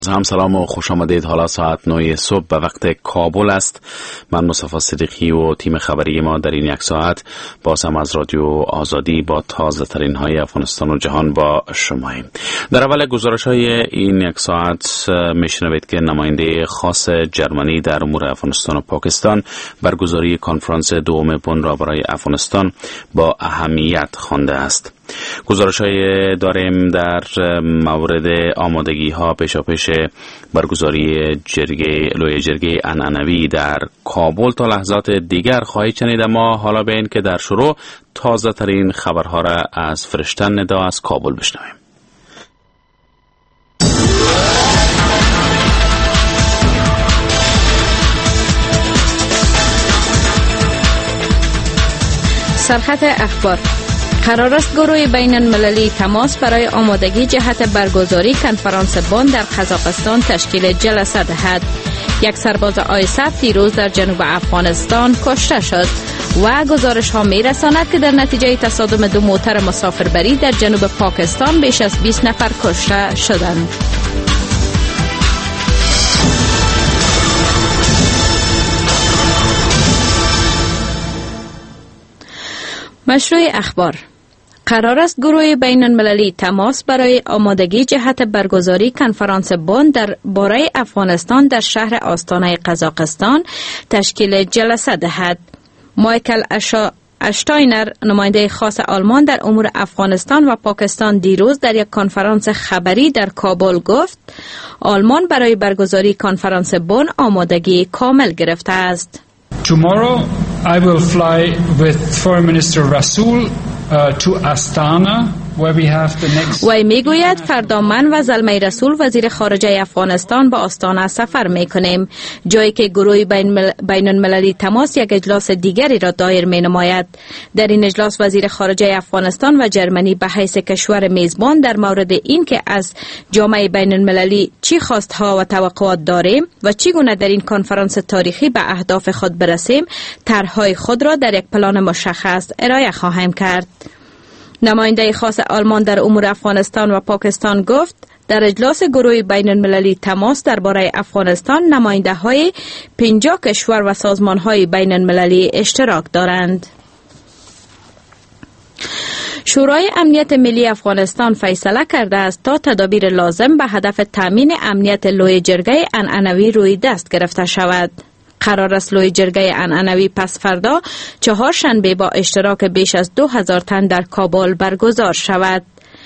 هم سلام و خوش آمدید. حالا ساعت 9 صبح به وقت کابل است. من مصطفی صدیقی و تیم خبری ما در این یک ساعت باز هم از رادیو آزادی با تازه ترین های افغانستان و جهان با شماییم. در اول گزارش های این یک ساعت میشنوید که نماینده خاص جرمنی در امور افغانستان و پاکستان برگزاری کنفرانس دوم بن را برای افغانستان با اهمیت خوانده است. گزارش های داریم در مورد آمادگی ها پیشاپیش برگزاری لوی جرگه عنعنوی در کابل. تا لحظات دیگر خواهید شنید، اما حالا به این که در شروع تازه ترین خبرها را از فرشتن ندا از کابل بشنویم. سرخط اخبار. قرار است گروه بین المللی تماس برای آمادگی جهت برگزاری کنفرانس بن در قزاقستان تشکیل جلسه دهد. یک سرباز آیسف دیروز در جنوب افغانستان کشته شد و گزارش ها می رساند که در نتیجه تصادم دو موتر مسافربری در جنوب پاکستان بیش از 20 نفر کشته شدند. مشروع اخبار. قرار است گروه بین المللی تماس برای آمادگی جهت برگزاری کنفرانس بن در باره افغانستان در شهر آستانه قزاقستان تشکیل جلسه دهد. مایکل اشتاینر، نماینده خاص آلمان در امور افغانستان و پاکستان، دیروز در یک کنفرانس خبری در کابل گفت آلمان برای برگزاری کنفرانس بن آمادگی کامل گرفته است. Tomorrow I will fly with Foreign Minister Rasool to Astana where we have the next. وی میگوید فردا من و زلمه رسول وزیر خارجه افغانستان با آستانه سفر میکنیم، جایی که گروه بین المللی تماس یک اجلاس دیگری را دایر مینماید. در این اجلاس وزیر خارجه افغانستان و جرمنی به حیث کشور میزبان در مورد این که از جامعه بین المللی چی خواستها و توقعات داریم و چگونه در این کنفرانس تاریخی به اهداف خود برسیم، طرحهای خود را در یک پلان مشخص ارائه خواهیم کرد. نماینده خاص آلمان در امور افغانستان و پاکستان گفت در اجلاس گروه بین المللی تماس درباره افغانستان نماینده های 50 کشور و سازمان های بین المللی اشتراک دارند. شورای امنیت ملی افغانستان فیصله کرده است تا تدابیر لازم به هدف تامین امنیت لوی جرگه عنعنوی روی دست گرفته شود. قرار است لوی جرگه عنعنوی پس فردا چهارشنبه با اشتراک بیش از 2000 تن در کابل برگزار شود.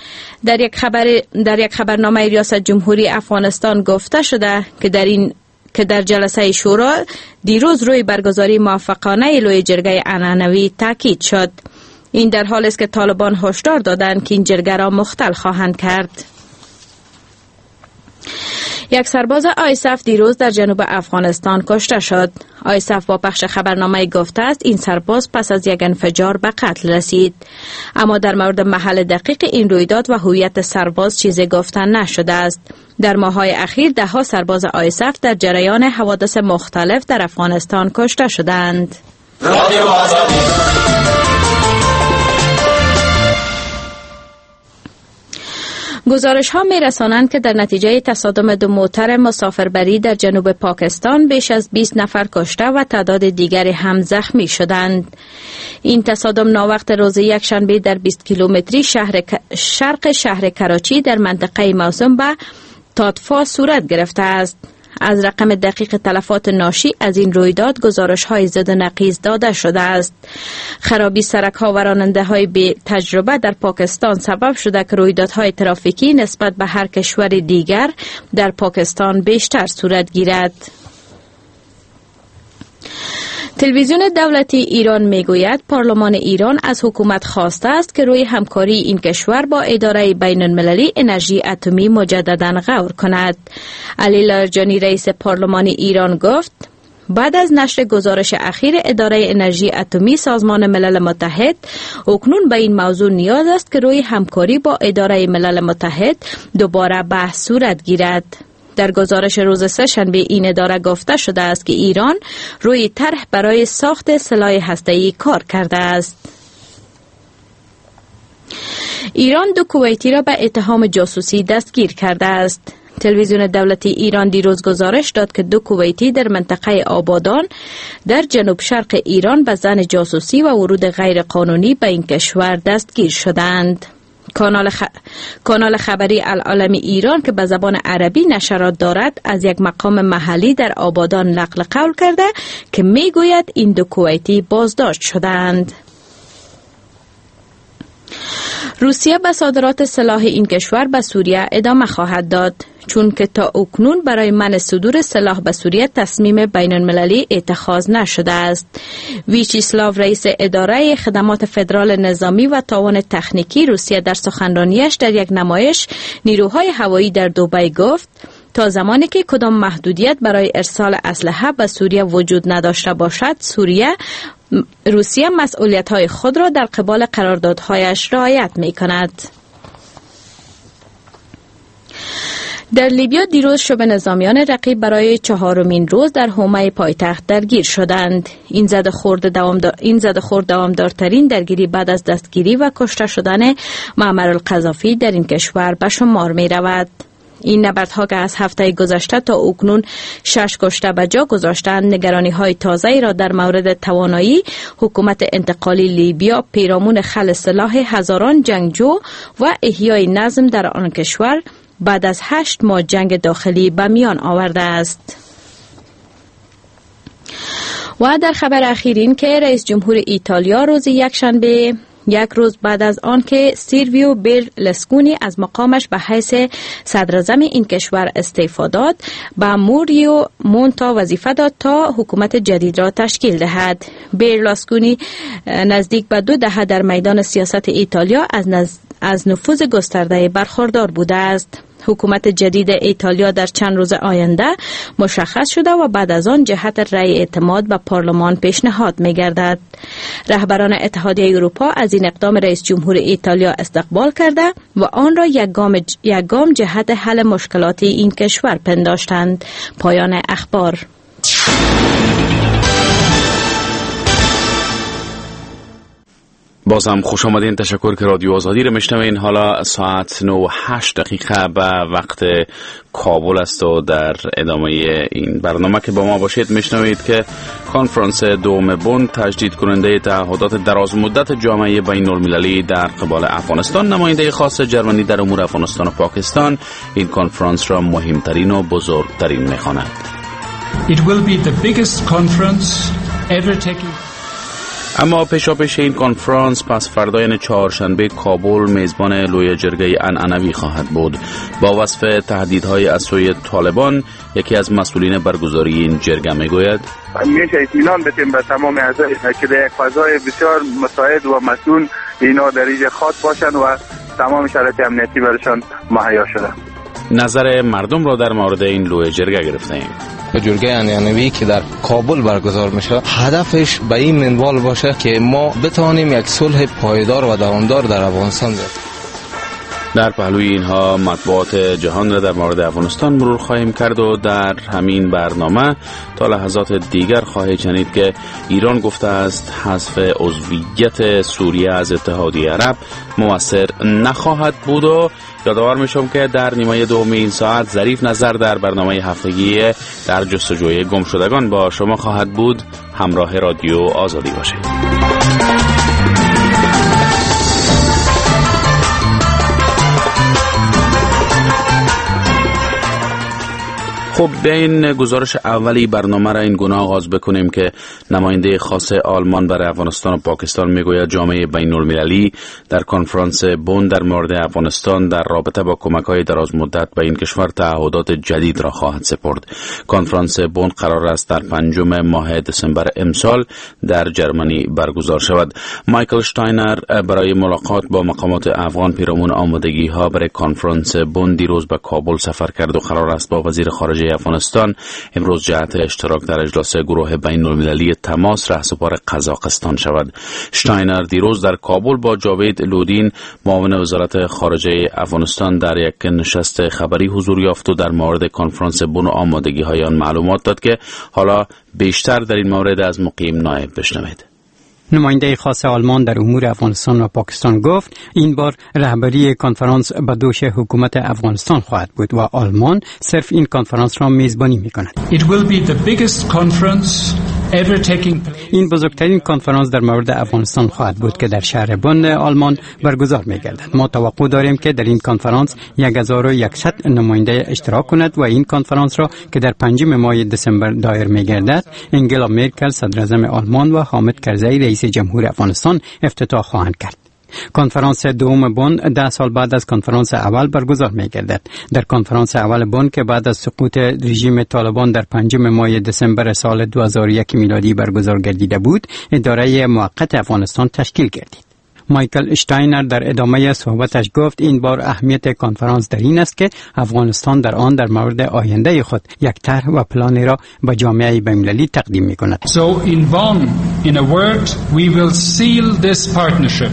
در یک خبرنامه ریاست جمهوری افغانستان گفته شده که در جلسه شورا دیروز روی برگزاری موفقانه لوی جرگه عنعنوی تاکید شد. این در حالی است که طالبان هشدار دادند که این جرگه را مختل خواهند کرد. یک سرباز آیسف دیروز در جنوب افغانستان کشته شد. آیسف با پخش خبرنامه گفته است این سرباز پس از یک انفجار به قتل رسید، اما در مورد محل دقیق این رویداد و هویت سرباز چیزی گفته نشده است. در ماه‌های اخیر ده‌ها سرباز آیسف در جریان حوادث مختلف در افغانستان کشته شدند. گزارش ها می رسانند که در نتیجه تصادم دو موتر مسافربری در جنوب پاکستان بیش از 20 نفر کشته و تعداد دیگری هم زخمی شدند. این تصادم ناوقت روز یکشنبه در 20 کیلومتری شرق شهر کراچی در منطقه موسوم به تادفا صورت گرفته است. از رقم دقیق تلفات ناشی از این رویداد گزارش‌های ضد و نقیض داده شده است. خرابی سرک‌ها و راننده‌های بی تجربه در پاکستان سبب شده که رویدادهای ترافیکی نسبت به هر کشور دیگر در پاکستان بیشتر صورت گیرد. تلویزیون دولتی ایران میگوید پارلمان ایران از حکومت خواسته است که روی همکاری این کشور با اداره بین المللی انرژی اتمی مجدداً غور کند. علی لاریجانی رئیس پارلمان ایران گفت بعد از نشر گزارش اخیر اداره انرژی اتمی سازمان ملل متحد اکنون به این موضوع نیاز است که روی همکاری با اداره ملل متحد دوباره بحث صورت گیرد. در گزارش روز سه‌شنبه این اداره گفته شده است که ایران روی طرح برای ساخت سلاح هسته‌ای کار کرده است. ایران دو کویتی را به اتهام جاسوسی دستگیر کرده است. تلویزیون دولتی ایران دیروز گزارش داد که 2 کویتی در منطقه آبادان در جنوب شرق ایران به زن جاسوسی و ورود غیر قانونی به این کشور دستگیر شدند. کانال خبری العالمی ایران که به زبان عربی نشرات دارد از یک مقام محلی در آبادان نقل قول کرده که میگوید این 2 کویتی بازداشت شدند. روسیه به صادرات سلاح این کشور به سوریه ادامه خواهد داد، چون که تا اکنون برای منع صدور سلاح به سوریه تصمیم بین المللی اتخاذ نشده است. ویچیسلاو رئیس اداره خدمات فدرال نظامی و تعاون تکنیکی روسیه در سخنرانیش در یک نمایش نیروهای هوایی در دبی گفت تا زمانی که کدام محدودیت برای ارسال اسلحه به سوریه وجود نداشته باشد، روسیه مسئولیت‌های خود را در قبال قراردادهایش رعایت می‌کند. در لیبیا دیروز شبه نظامیان رقیب برای 4مین روز در حومه پایتخت درگیر شدند. این زد خورد دوامدارترین درگیری بعد از دستگیری و کشته شدن معمر القذافی در این کشور به شمار می رود. این نبردها که از هفته گذشته تا اکنون 6 کشته به جا گذاشتند، نگرانی های تازه را در مورد توانایی حکومت انتقالی لیبیا پیرامون خلع سلاح هزاران جنگجو و احیای نظم در آن کشور بعد از 8 ماه جنگ داخلی به میان آورده است. و در خبر اخیر این که رئیس جمهور ایتالیا روز یکشنبه، یک روز بعد از آن که سیلویو برلوسکونی از مقامش به حیث صدراعظم این کشور استعفا داد، به موریو مونتا وظیفه داد تا حکومت جدید را تشکیل دهد. برلوسکونی نزدیک به 2 دهه در میدان سیاست ایتالیا از نفوذ گسترده برخوردار بوده است. حکومت جدید ایتالیا در چند روز آینده مشخص شده و بعد از آن جهت رأی اعتماد به پارلمان پیشنهاد می‌گردد. رهبران اتحادیه اروپا از این اقدام رئیس جمهور ایتالیا استقبال کرده و آن را یک گام جهت حل مشکلات این کشور پنداشتند. پایان اخبار. بازم خوش آمدین. تشکر که رادیو آزادی رو میشنوین. حالا ساعت 9:08 به وقت کابل است و در ادامه این برنامه که با ما باشید میشنوید که کنفرانس دوم بن تجدید کننده تعهدات دراز مدت جامعه بین المللی در قبال افغانستان، نماینده خاص جرمنی در امور افغانستان و پاکستان این کنفرانس را مهمترین و بزرگترین میخواند. It will be the biggest conference ever taken. اما پیشاپیش این کنفرانس پس فردا یعنی 4شنبه کابل میزبان لوی جرگه عنعنوی خواهد بود. با وصف تهدیدهای از سوی طالبان یکی از مسئولین برگزاری این جرگه میگوید میشه اطمینان بدیم به تمام اعضای که در یک فضای بسیار مساعد و مسئول اینا در اینجا خاص باشند و تمام شرایط امنیتی برشان مهیا شده. نظر مردم را در مورد این لوی جرگه گرفتیم. جرگه عنعنوی که در کابل برگزار میشه هدفش به این منوال باشه که ما بتوانیم یک صلح پایدار و دوامدار در افغانستان داریم. در پهلوی اینها مطبوعات جهان را در مورد افغانستان مرور خواهیم کرد و در همین برنامه تا لحظات دیگر خواهید شنید که ایران گفته است حذف عضویت سوریه از اتحادیه عرب مؤثر نخواهد بود و یادآور میشم که در نیمه دوم این ساعت ظریف نظر در برنامه هفتگی در جستجوی گمشدگان با شما خواهد بود. همراه رادیو آزادی باشید. خب به این گزارش اولی برنامه را این گونه آغاز بکنیم که نماینده خاص آلمان برای افغانستان و پاکستان میگوید جامعه بین المللی در کنفرانس بن در مورد افغانستان در رابطه با کمک‌های دراز مدت به این کشور تعهدات جدید را خواهد سپرد. کنفرانس بن قرار است در 5 ماه دسامبر امسال در جرمنی برگزار شود. مایکل شتاینر برای ملاقات با مقامات افغان پیرامون آمادگی‌ها برای کنفرانس بن دیروز به کابل سفر کرد و قرار است با وزیر خارجه افغانستان امروز جهت اشتراک در اجلاس گروه بین المللی تماس رهسپار قزاقستان شود. شتاینر دیروز در کابل با جاوید لودین معاون وزارت خارجه افغانستان در یک نشست خبری حضور یافت و در مورد کنفرانس بن و آمادگی‌های آن معلومات داد که حالا بیشتر در این مورد از مقیم نایب بشنوید. نماینده خاص آلمان در امور افغانستان و پاکستان گفت این بار رهبری کنفرانس به دوش حکومت افغانستان خواهد بود و آلمان صرف این کنفرانس را میزبانی میکند. این بزرگترین کنفرانس در مورد افغانستان خواهد بود که در شهر بن آلمان برگزار می‌گردد. ما توقع داریم که در این کنفرانس 1100 نماینده اشتراک کند و این کنفرانس را که در 5 ماه دسامبر دایر می‌گردد، انگلا مرکل صدراعظم آلمان و حامد کرزی رئیس جمهور افغانستان افتتاح خواهند کرد. کنفرانس دوم بن 10 سال بعد از کنفرانس اول برگزار می‌گردد. در کنفرانس اول بن که بعد از سقوط رژیم طالبان در 5 ماه دسامبر سال 2001 میلادی برگزار گردیده بود، اداره موقت افغانستان تشکیل گردید. مایکل اشتاینر در ادامه صحبتش گفت این بار اهمیت کنفرانس در این است که افغانستان در آن در مورد آینده خود یک طرح و پلانی را به جامعه بین‌المللی تقدیم می‌کند. So in a word, we will seal this partnership.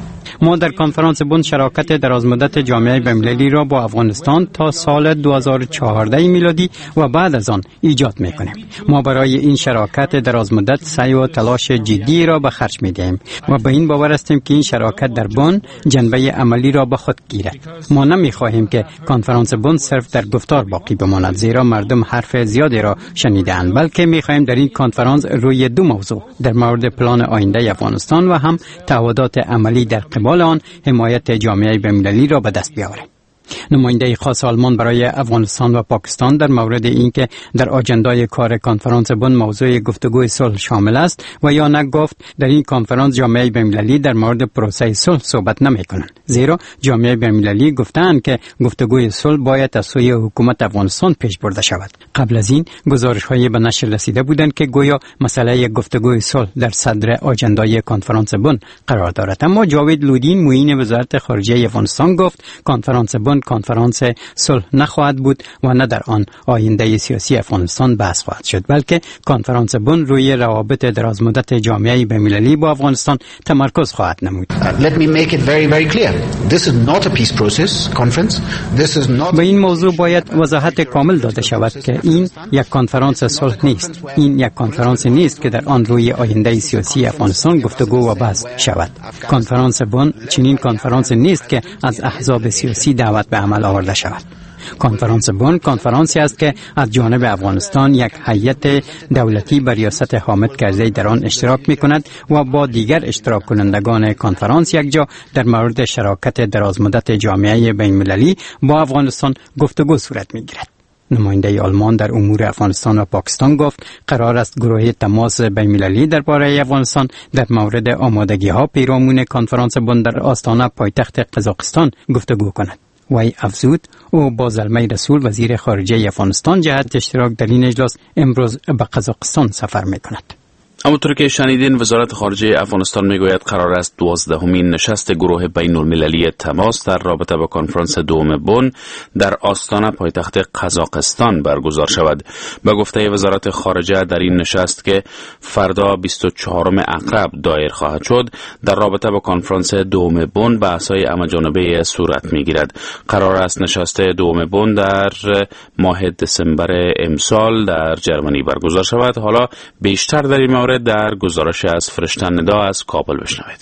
ما در کنفرانس بن شراکت درازمدت جامعه بین‌المللی را با افغانستان تا سال 2014 میلادی و بعد از آن ایجاد می‌کنیم. ما برای این شراکت درازمدت سعی و تلاش جدی را به خرج می‌دهیم و به این باور هستیم که این شراکت در بن جنبه عملی را به خود گیرد. ما نمی‌خواهیم که کنفرانس بن صرف در گفتار باقی بماند، زیرا مردم حرف زیادی را شنیده‌اند، بلکه می‌خواهیم در این کنفرانس روی 2 موضوع در مورد پلان آینده افغانستان و هم تعهدات عملی در قبال آن حمایت جامعه بین‌المللی را به دست بیاوریم. نماینده خاص آلمان برای افغانستان و پاکستان در مورد اینکه در آجندای کار کنفرانس بن موضوع گفتگوی صلح شامل است و یا نه گفت در این کنفرانس جامعه بین‌المللی در مورد پروسه صلح صحبت نمی‌کنند، زیرا جامعه بین‌المللی گفتند که گفتگوی صلح باید از سوی حکومت افغانستان پیش برده شود. قبل از این گزارش‌های به نشر رسیده بودند که گویا مسئله گفتگوی صلح در صدر آجندای کنفرانس بن قرار دارد، اما جاوید لودین معین وزارت خارجه افغانستان گفت کنفرانس بن کنفرانس صلح نخواهد بود و نه در آن آینده سیاسی افغانستان بحث خواهد شد، بلکه کنفرانس بن روی روابط درازمدت جامعه بین‌المللی با افغانستان تمرکز خواهد نمود. Let me make it very very clear. This is not a peace process conference. This is not. به این موضوع باید وضاحت کامل داده شود که این یک کنفرانس صلح نیست. این یک کنفرانس نیست که در آن روی آینده سیاسی افغانستان گفتگو و بحث شود. کنفرانس بن چنین کنفرانس نیست که از احزاب سیاسی دعوت به عمل آورده شود. کنفرانس بن کنفرانسی است که از جانب افغانستان یک هیئت دولتی به ریاست حامد کرزی در آن اشتراک می‌کند و با دیگر اشتراک کنندگان کنفرانس یک جا در مورد شراکت درازمدت جامعه بین‌المللی با افغانستان گفتگو صورت می‌گیرد. نماینده آلمان در امور افغانستان و پاکستان گفت قرار است گروه تماس بین‌المللی درباره افغانستان در مورد آمادگی‌ها پیرامون کنفرانس بن در آستانه پایتخت قزاقستان گفتگو کند. وی افزود او با زلمه رسول وزیر خارجه افغانستان جهت اشتراک در این اجلاس امروز به قزاقستان سفر می‌کند. همونطور که شنیدین وزارت خارجه افغانستان میگوید قرار است 12مین نشست گروه بین المللی تماس در رابطه با کنفرانس دوم بن در آستانه پایتخت قزاقستان برگزار شود. به گفته وزارت خارجه در این نشست که فردا 24 اقرب دایر خواهد شد در رابطه با کنفرانس دوم بن بحث‌های همه‌جانبه صورت میگیرد. قرار است نشست دوم بن در ماه دسامبر امسال در جرمنی برگزار شود. حالا بیشتر در این مورد در گزارش از فرشته ندا از کابل بشنوید.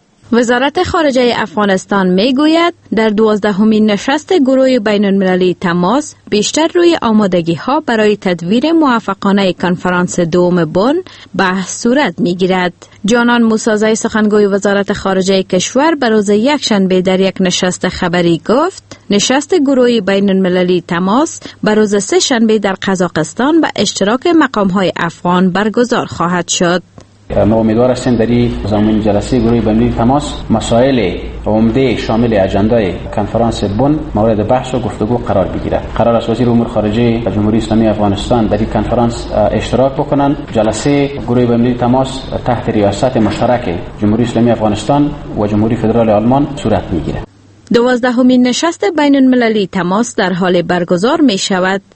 وزارت خارجه افغانستان میگوید در 12مین نشست گروه بین المللی تماس بیشتر روی آمادگی‌ها برای تدویر موفقانه کنفرانس دوم بن بحث صورت میگیرد. جانان موسازی سخنگوی وزارت خارجه کشور به روز یکشنبه در یک نشست خبری گفت نشست گروه بین المللی تماس به روز سه شنبه در قزاقستان به اشتراک مقام‌های افغان برگزار خواهد شد. ما امیدوار هستیم در این زمین جلسه گروه بین‌المللی تماس مسائل عمده شامل اجندای کنفرانس بن مورد بحث و گفتگو قرار بگیرد. قرار است وزیر امور خارجه جمهوری اسلامی افغانستان در این کنفرانس اشتراک بکنند. جلسه گروه بین‌المللی تماس تحت ریاست مشترک جمهوری اسلامی افغانستان و جمهوری فدرال آلمان صورت میگیرد. 12مین نشست بین المللی تماس در حال برگزار می شود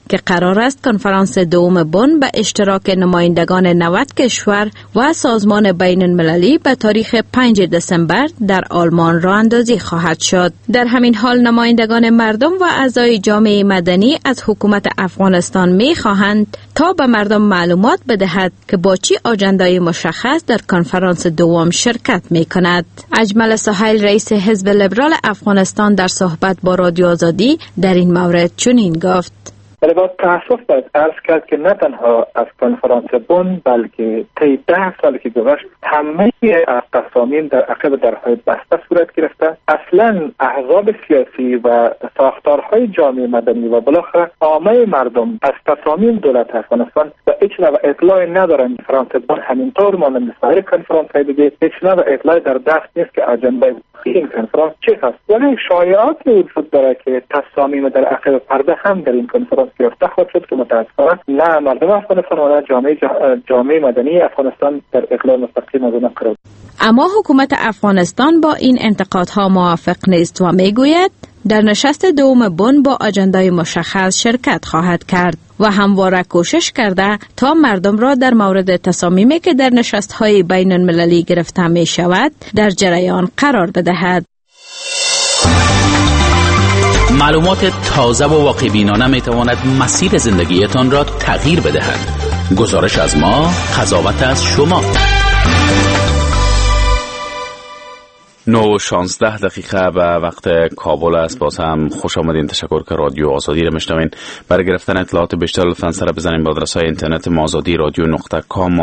که قرار است کنفرانس دوم بن به اشتراک نمایندگان 90 کشور و سازمان بین المللی به تاریخ 5 دسامبر در آلمان راه اندازی خواهد شد. در همین حال نمایندگان مردم و اعضای جامعه مدنی از حکومت افغانستان می خواهند تا به مردم معلومات بدهد که با چی آجندای مشخص در کنفرانس دوم شرکت می کند. اجمل سهیل رئیس حزب لیبرال افغانستان در صحبت با رادیو آزادی در این مورد چنین گفت: ولی با تأسف باید عرض کرد که نه تنها از کنفرانس بن بلکه طی 10 سال که گذشت همه از تصامیم در عقب درهای بسته صورت گرفته. اصلا احزاب سیاسی و ساختارهای جامعه مدنی و بالاخره عامه مردم از تصامیم دولت افغانستان و هیچ نوع اطلاعی ندارند. کنفرانس بن همینطور مانند سایر کنفرانس‌های دیگه هیچ نوع اطلاعی در دست نیست که اجنده این کنفرانس چه هست. ولی شایعات وجود داره که تصامیم در عقب پرده هم در این کنفرانس گرفته خواهد شد که متاسفانه نه مردم افغانستان و نه جامعه مدنی افغانستان در اقلال مستقیم از آن قرار. اما حکومت افغانستان با این انتقادها موافق نیست و میگوید در نشست دوم بن با اجندای مشخص شرکت خواهد کرد و همواره کوشش کرده تا مردم را در مورد تصامیمی که در نشست‌های بین المللی گرفته می شود در جریان قرار بدهد. معلومات تازه و واقع‌بینانه می تواند مسیر زندگیتان را تغییر بدهد. گزارش از ما، قضاوت از شما. 9:16 به وقت کابل است. باز هم خوش آمدین. تشکر که رادیو آزادی را میشنوین. برای گرفتن اطلاعات بیشتر لطفاً سر بزنین به آدرس‌های اینترنت azadi.com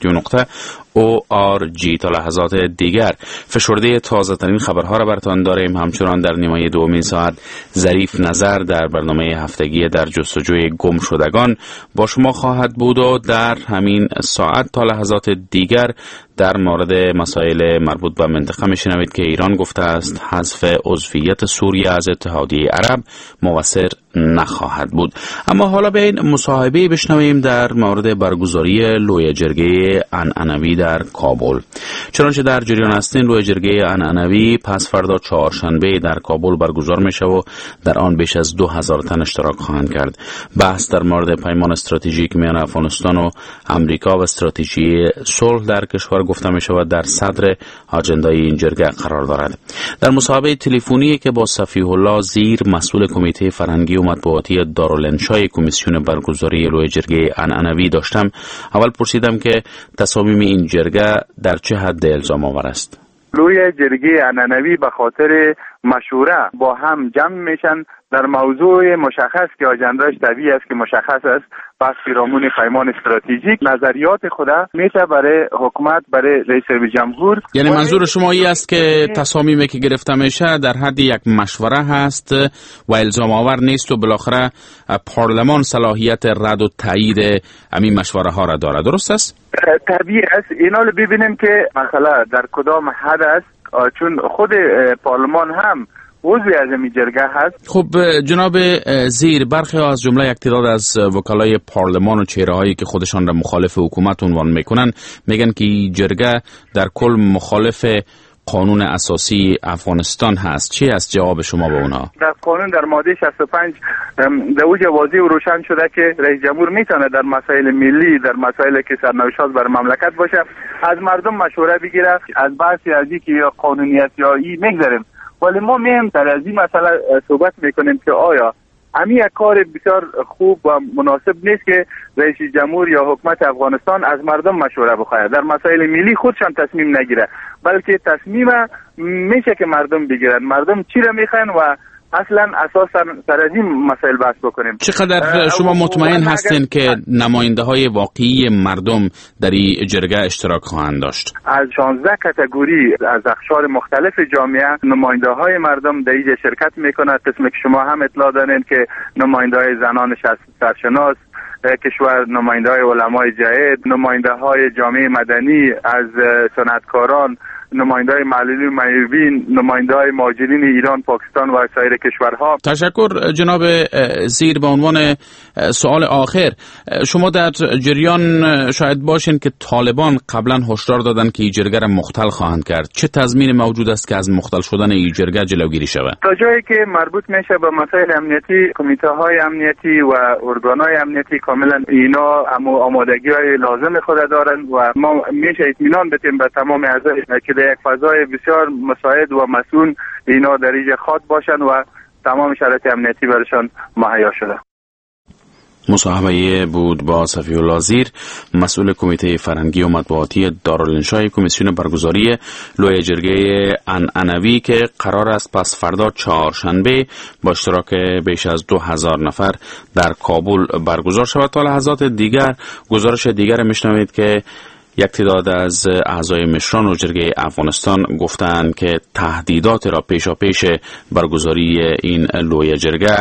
azadi.org. تا لحظات دیگر فشرده تازه ترین خبرها را براتان داریم. همچنان در نیمه دومین ساعت ظریف نظر در برنامه هفتگی در جستجوی گم شدگان با شما خواهد بود و در همین ساعت تا لحظات دیگر در مورد مسائل مربوط به منطقه میشنوید که ایران گفته است حذف عضویت سوریه از اتحادیه عرب موثر نخواهد بود. اما حالا به این مصاحبه بشنویم در مورد برگزاری لوی جرگه عنعنوی در کابل. چنانچه در جریان هستین، لوی جرگه عنعنوی پس فردا چهارشنبه در کابل برگزار میشه و در آن بیش از 2000 تن اشتراک خواهند کرد. بحث در مورد پیمان استراتژیک میان افغانستان و امریکا و استراتژی صلح در کشور گفته می شود در صدر آجندای این جرگه قرار دارد. در مصاحبه تلفنی که با صفیح الله زیر مسئول کمیته فرهنگی و مطبوعاتی دارالانشای کمیسیون برگزاری لوی جرگه عنعنوی داشتم، اول پرسیدم که تصامیم این جرگه در چه حد الزام آور است. لوی جرگه عنعنوی به خاطر مشوره با هم جمع میشن در موضوع مشخص که آجنداش طبیعی است که مشخص است. پس پیرامون پیمان استراتژیک نظریات خدا میشه برای حکومت، برای رئیس جمهور. یعنی منظور شما این است که تصامیمی که گرفته میشه در حد یک مشوره هست و الزام آور نیست و بالاخره پارلمان صلاحیت رد و تایید همین مشوره ها را داره، درست است؟ طبیعی است. اینا رو ببینیم که مثلا در کدام حد است، چون خود پارلمان هم عضوی از این جرگه هست. خب جناب زیر، برخی از جمله یک تعداد از وکلای پارلمان و چهره‌هایی که خودشان را مخالف حکومت عنوان میکنن میگن که جرگه در کل مخالف قانون اساسی افغانستان هست. چی است جواب شما به اونها؟ در قانون در ماده 65 در اوج واضح و روشن شده که رئیس جمهور میتونه در مسائل ملی، در مسائل که سرنوشت بر مملکت باشه، از مردم مشوره بگیره. از بحثی از اینکه یا قانونیت یا ای میگذاریم، ولی ما مهم تر از این مسئله صحبت میکنیم که آیا همین یک کار بسیار خوب و مناسب نیست که رئیس جمهور یا حکومت افغانستان از مردم مشوره بخواد، در مسائل ملی خودشان تصمیم نگیره، بلکه تصمیم میشه که مردم بگیرن، مردم چی را میخواین و اصلا اساسا سر از این مسائل بحث بکنیم. چقدر شما مطمئن هستین که نماینده های واقعی مردم در این جرگه اشتراک خواهند داشت؟ از 16 کاتگوری از اقشار مختلف جامعه نماینده های مردم در اینجا شرکت میکنند. قسمی که شما هم اطلاع دارین که نماینده های زنان سرشناس کشور، نماینده های علمای جهاد، نماینده های جامعه مدنی، از صنعتکاران، نماینده‌های محلی و معیوبین، نماینده‌های مهاجرین ایران، پاکستان و سایر کشورها. تشکر جناب زیر. به عنوان سوال آخر، شما در جریان شاید باشین که طالبان قبلا هشدار دادن که این جرگه را مختل خواهند کرد. چه تضمین موجود است که از مختل شدن این جرگه جلوگیری شود؟ تا جایی که مربوط میشه به مسائل امنیتی، کمیته‌های امنیتی و ارگان‌های امنیتی کاملا اینا آمادگی‌های لازم خود دارند و ما میشه اطمینان بدیم به تمام اعضای که در یک فضای بسیار مساعد و مسئول اینا در اینجا خاط باشند و تمام شرایط امنیتی برشان مهیا شده. مصاحبه بود با صفی الله زیر، مسئول کمیته فرهنگی و مطبوعاتی دارالانشا کمیسیون برگزاری لوی جرگه عنعنوی که قرار است پس فردا چهارشنبه با اشتراک بیش از 2000 نفر در کابل برگزار شود. تا لحظات دیگر گزارش دیگر میشنوید که یک تعداد از اعضای مشران و جرگه افغانستان گفتند که تهدیدات را پیشاپیش برگزاری این لوی جرگه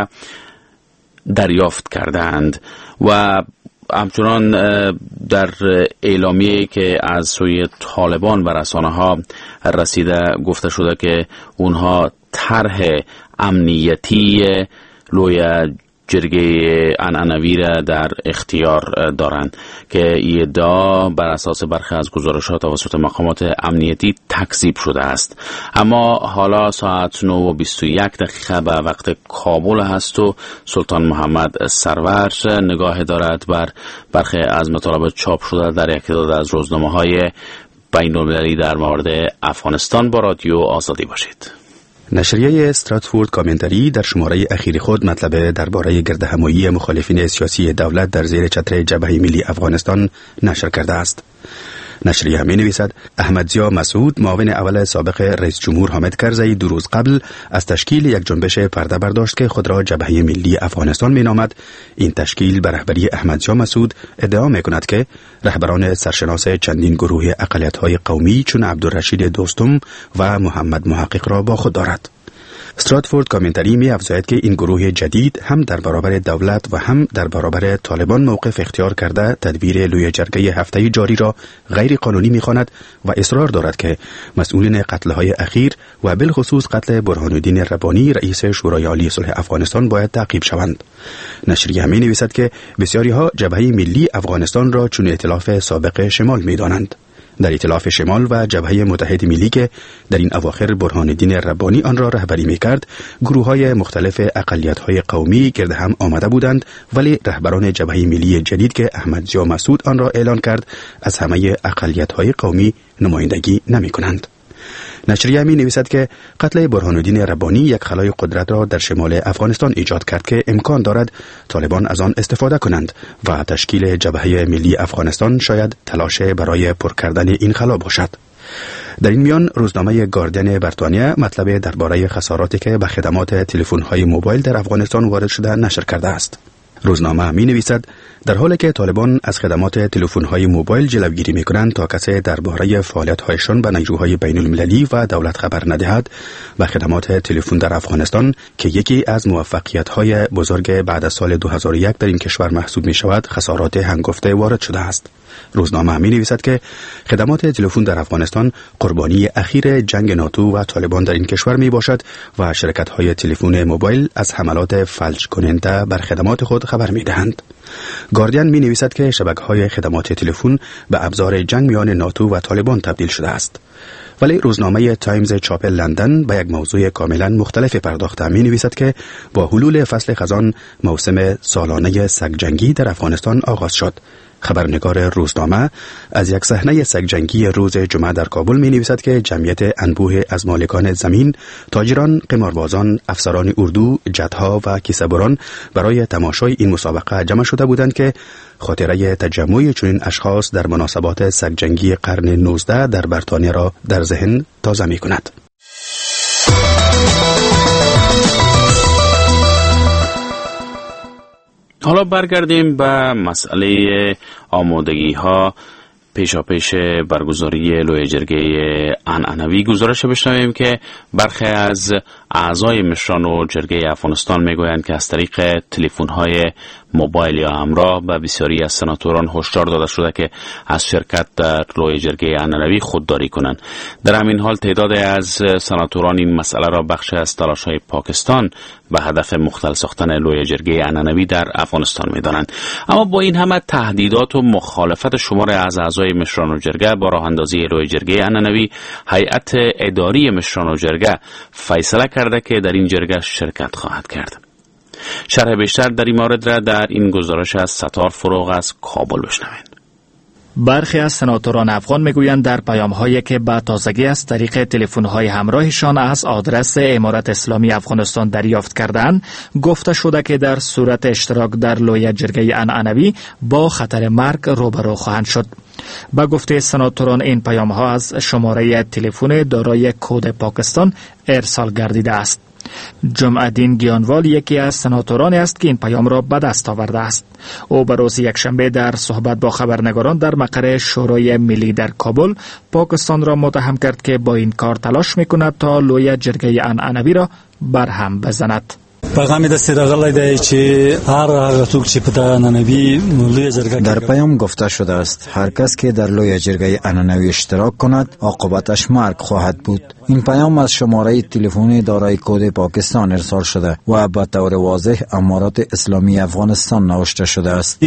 دریافت کردند و همچنان در اعلامیه‌ای که از سوی طالبان و رسانه‌ها رسیده گفته شده که اونها طرح امنیتی لوی جرگه عنعنوی را در اختیار دارند که این ادعا بر اساس برخی از گزارشات توسط مقامات امنیتی تکذیب شده است. اما حالا ساعت 9:21 به وقت کابل هست و سلطان محمد سرور نگاه دارد بر برخی از مطالب چاپ شده در یک تعداد از روزنامه‌های بین‌المللی در مورد افغانستان. با رادیو آزادی باشید. نشریه استراتفورد کامنتری در شماره اخیر خود مطلب درباره گردهمایی مخالفین سیاسی دولت در زیر چتر جبهه ملی افغانستان نشر کرده است. نشریه می نویسد احمدضیا مسعود، معاون اول سابق رئیس جمهور حامد کرزی، 2 روز قبل از تشکیل یک جنبش پرده برداشت که خود را جبهه ملی افغانستان می نامد. این تشکیل به رهبری احمدضیا مسعود ادعا می کند که رهبران سرشناس چندین گروه اقلیت‌های قومی چون عبدالرشید دوستم و محمد محقق را با خود دارد. استراتفورد کامنتری می افزاید که این گروه جدید هم در برابر دولت و هم در برابر طالبان موقف اختیار کرده تدبیر لوی جرگه هفته‌ای جاری را غیر قانونی می خواند و اصرار دارد که مسئولین قتل‌های اخیر و بالخصوص قتل برهان‌الدین ربانی رئیس شورای عالی صلح افغانستان باید تعقیب شوند. نشریه می نویسد که بسیاری ها جبهه ملی افغانستان را چون ائتلاف سابق شمال می دانند. در ائتلاف شمال و جبهه متحد ملی که در این اواخر برهان‌الدین ربانی آن را رهبری می‌کرد، گروه‌های مختلف اقلیت‌های قومی گرد هم آمده بودند، ولی رهبران جبهه ملی جدید که احمدضیا مسعود آن را اعلان کرد از همه اقلیت‌های قومی نمایندگی نمی‌کنند. نشریه می نویسد که قتل برهان‌الدین ربانی یک خلای قدرت را در شمال افغانستان ایجاد کرد که امکان دارد طالبان از آن استفاده کنند و تشکیل جبهه ملی افغانستان شاید تلاش برای پر کردن این خلا باشد. در این میان روزنامه گاردین بریتانیا مطلب درباره خساراتی که به خدمات تلفن‌های موبایل در افغانستان وارد شده نشر کرده است. روزنامه می نویسد در حالی که طالبان از خدمات تلفن‌های موبایل جلوگیری می‌کنند تا کسی درباره فعالیت‌هایشان به نیروهای بین‌المللی و دولت خبر ندهد و خدمات تلفن در افغانستان که یکی از موفقیت‌های بزرگ بعد از سال 2001 در این کشور محسوب می‌شود خسارات هنگفته وارد شده است. روزنامه می نویسد که خدمات تلفن در افغانستان قربانی اخیر جنگ ناتو و طالبان در این کشور می باشد و شرکت‌های تلفن موبایل از حملات فلج کننده بر خدمات خود خبر می دهند. گاردین می نویسد که شبکه‌های خدمات تلفن به ابزار جنگ میان ناتو و طالبان تبدیل شده است. ولی روزنامه تایمز چاپ لندن به یک موضوع کاملا مختلف پرداخته می نویسد که با حلول فصل خزان موسم سالانه سگ‌جنگی در افغانستان آغاز شد. خبرنگار روزنامه از یک صحنه سگ‌جنگی روز جمعه در کابل می نویسد که جمعیت انبوه از مالکان زمین، تاجران، قماربازان، افسران اردو، جتها و کیسه‌بران برای تماشای این مسابقه جمع شده بودند که خاطره تجمع چنین اشخاص در مناسبات سگ‌جنگی قرن 19 در بریتانیا را در ذهن تازه می کند. حالا برگردیم به مسئله آمادگی ها پیشاپیش برگزاری لوی جرگه عنعنوی. گزارش بشنویم که برخی از اعضای مشران و جرگه افغانستان میگویند که از طریق تلفن‌های موبایل یا همراه به بسیاری از سناتوران هشدار داده شده که از شرکت در لوی جرگه عنعنوی خودداری کنند. در همین حال تعداد از سناتوران این مسئله را بخش از تلاش‌های پاکستان به هدف مختل ساختن لوی جرگه عنعنوی در افغانستان می‌دانند. اما با این همه تهدیدات و مخالفت شمار از اعضای مشران و جرگه با راه اندازی لوی جرگه عنعنوی، هیئت اداری مشران و جرگه فیصله کرده که در این جرگه شرکت خواهد کرد. شرح بیشتر در این مورد را در این گزارش از ستار فروغ از کابل بشنوید. برخی از سناتوران افغان میگویند در پیام‌هایی که به تازگی از طریق تلفن‌های همراهشان از آدرس امارت اسلامی افغانستان دریافت کردند، گفته شده که در صورت اشتراک در لوی جرگه عنعنوی با خطر مرگ روبرو خواهند شد. با گفته سناتوران این پیام‌ها از شماره تلفن دارای کد پاکستان ارسال گردیده است. جمع‌الدین گیانوال یکی از سناتورانی است که این پیام را به دست آورده است. او به روز یکشنبه در صحبت با خبرنگاران در مقر شورای ملی در کابل پاکستان را متهم کرد که با این کار تلاش می‌کند تا لوی جرگه عنعنوی را برهم بزند. در پیام گفته شده است هر کس که در لوی جرگه عنعنوی اشتراک کند عاقبتش مرگ خواهد بود. این پیام از شماره تلفنی دارای کد پاکستان ارسال شده و به طور واضح امارات اسلامی افغانستان نوشته شده است.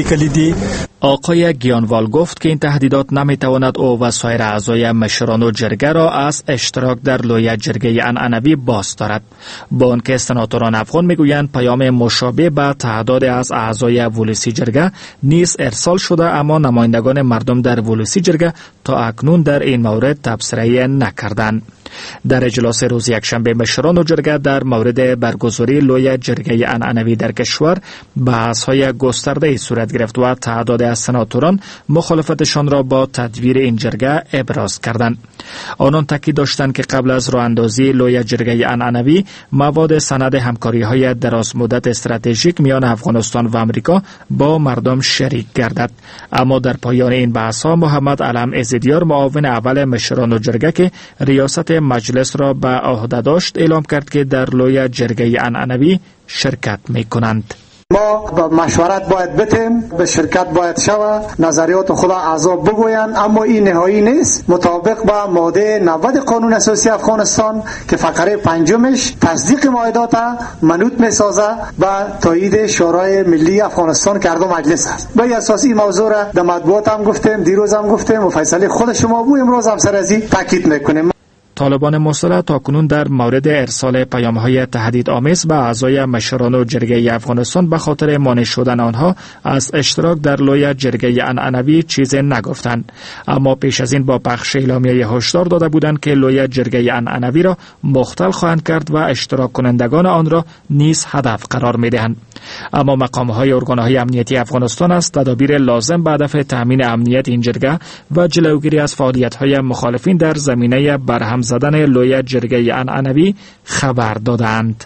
آقای گیانوال گفت که این تهدیدات نمیتواند او و سایر اعضای مشران و جرگه را از اشتراک در لوی جرگه عنعنوی باز دارد. با آنکه سناتوران افغان میگویند پیام مشابه به تعداد از اعضای ولسی جرگه نیز ارسال شده، اما نمایندگان مردم در ولسی جرگه تا اکنون در این مورد تبصره نکردند. در اجلاس روز یکشنبه مشران و جرگه در مورد برگزاری لوی جرگه عنعنوی در کشور بحث‌های گسترده‌ای صورت گرفت و تعداد از سناتوران مخالفتشان را با تدویر این جرگه ابراز کردند. آنان تاکید داشتند که قبل از راه اندازی لوی جرگه عنعنوی مواد سند همکاری‌های درازمدت استراتژیک میان افغانستان و آمریکا با مردم شریک گردد. اما در پایان این بحث‌ها محمد علم عزیدیار معاون اول مشران و جرگه که ریاست مجلس را به عهده داشت اعلام کرد که در لوی جرگه عنعنوی شرکت می‌کنند. ما با مشورت باید بتیم، به شرکت باید شود، نظریات خود اعضا بگویند، اما این نهایی نیست. مطابق با ماده 90 قانون اساسی افغانستان که فقره 5 تصدیق معاهدات منوط می‌سازه و تایید شورای ملی افغانستان که اردو مجلس است. به اساس این موضوع را در مطبوعات هم گفتیم، دیروز هم گفتیم و فیصله خود شما بود، امروز هم سر از این تاکید می‌کنیم. طالبان مسلح تاکنون در مورد ارسال پیام‌های تهدیدآمیز به اعضای مشران و جرگه افغانستان به خاطر مانع شدن آنها از اشتراک در لوی جرگه عنعنوی چیزی نگفتند، اما پیش از این با پخش اعلامیه هشدار داده بودند که لوی جرگه عنعنوی را مختل خواهند کرد و اشتراک کنندگان آن را نیز هدف قرار می‌دهند. اما مقام‌های ارگان‌های امنیتی افغانستان از تدابیر لازم به هدف تامین امنیت این جرگه و جلوگیری از فعالیت‌های مخالفین در زمینه برهم زدن لوی جرگه عنعنوی خبر دادند.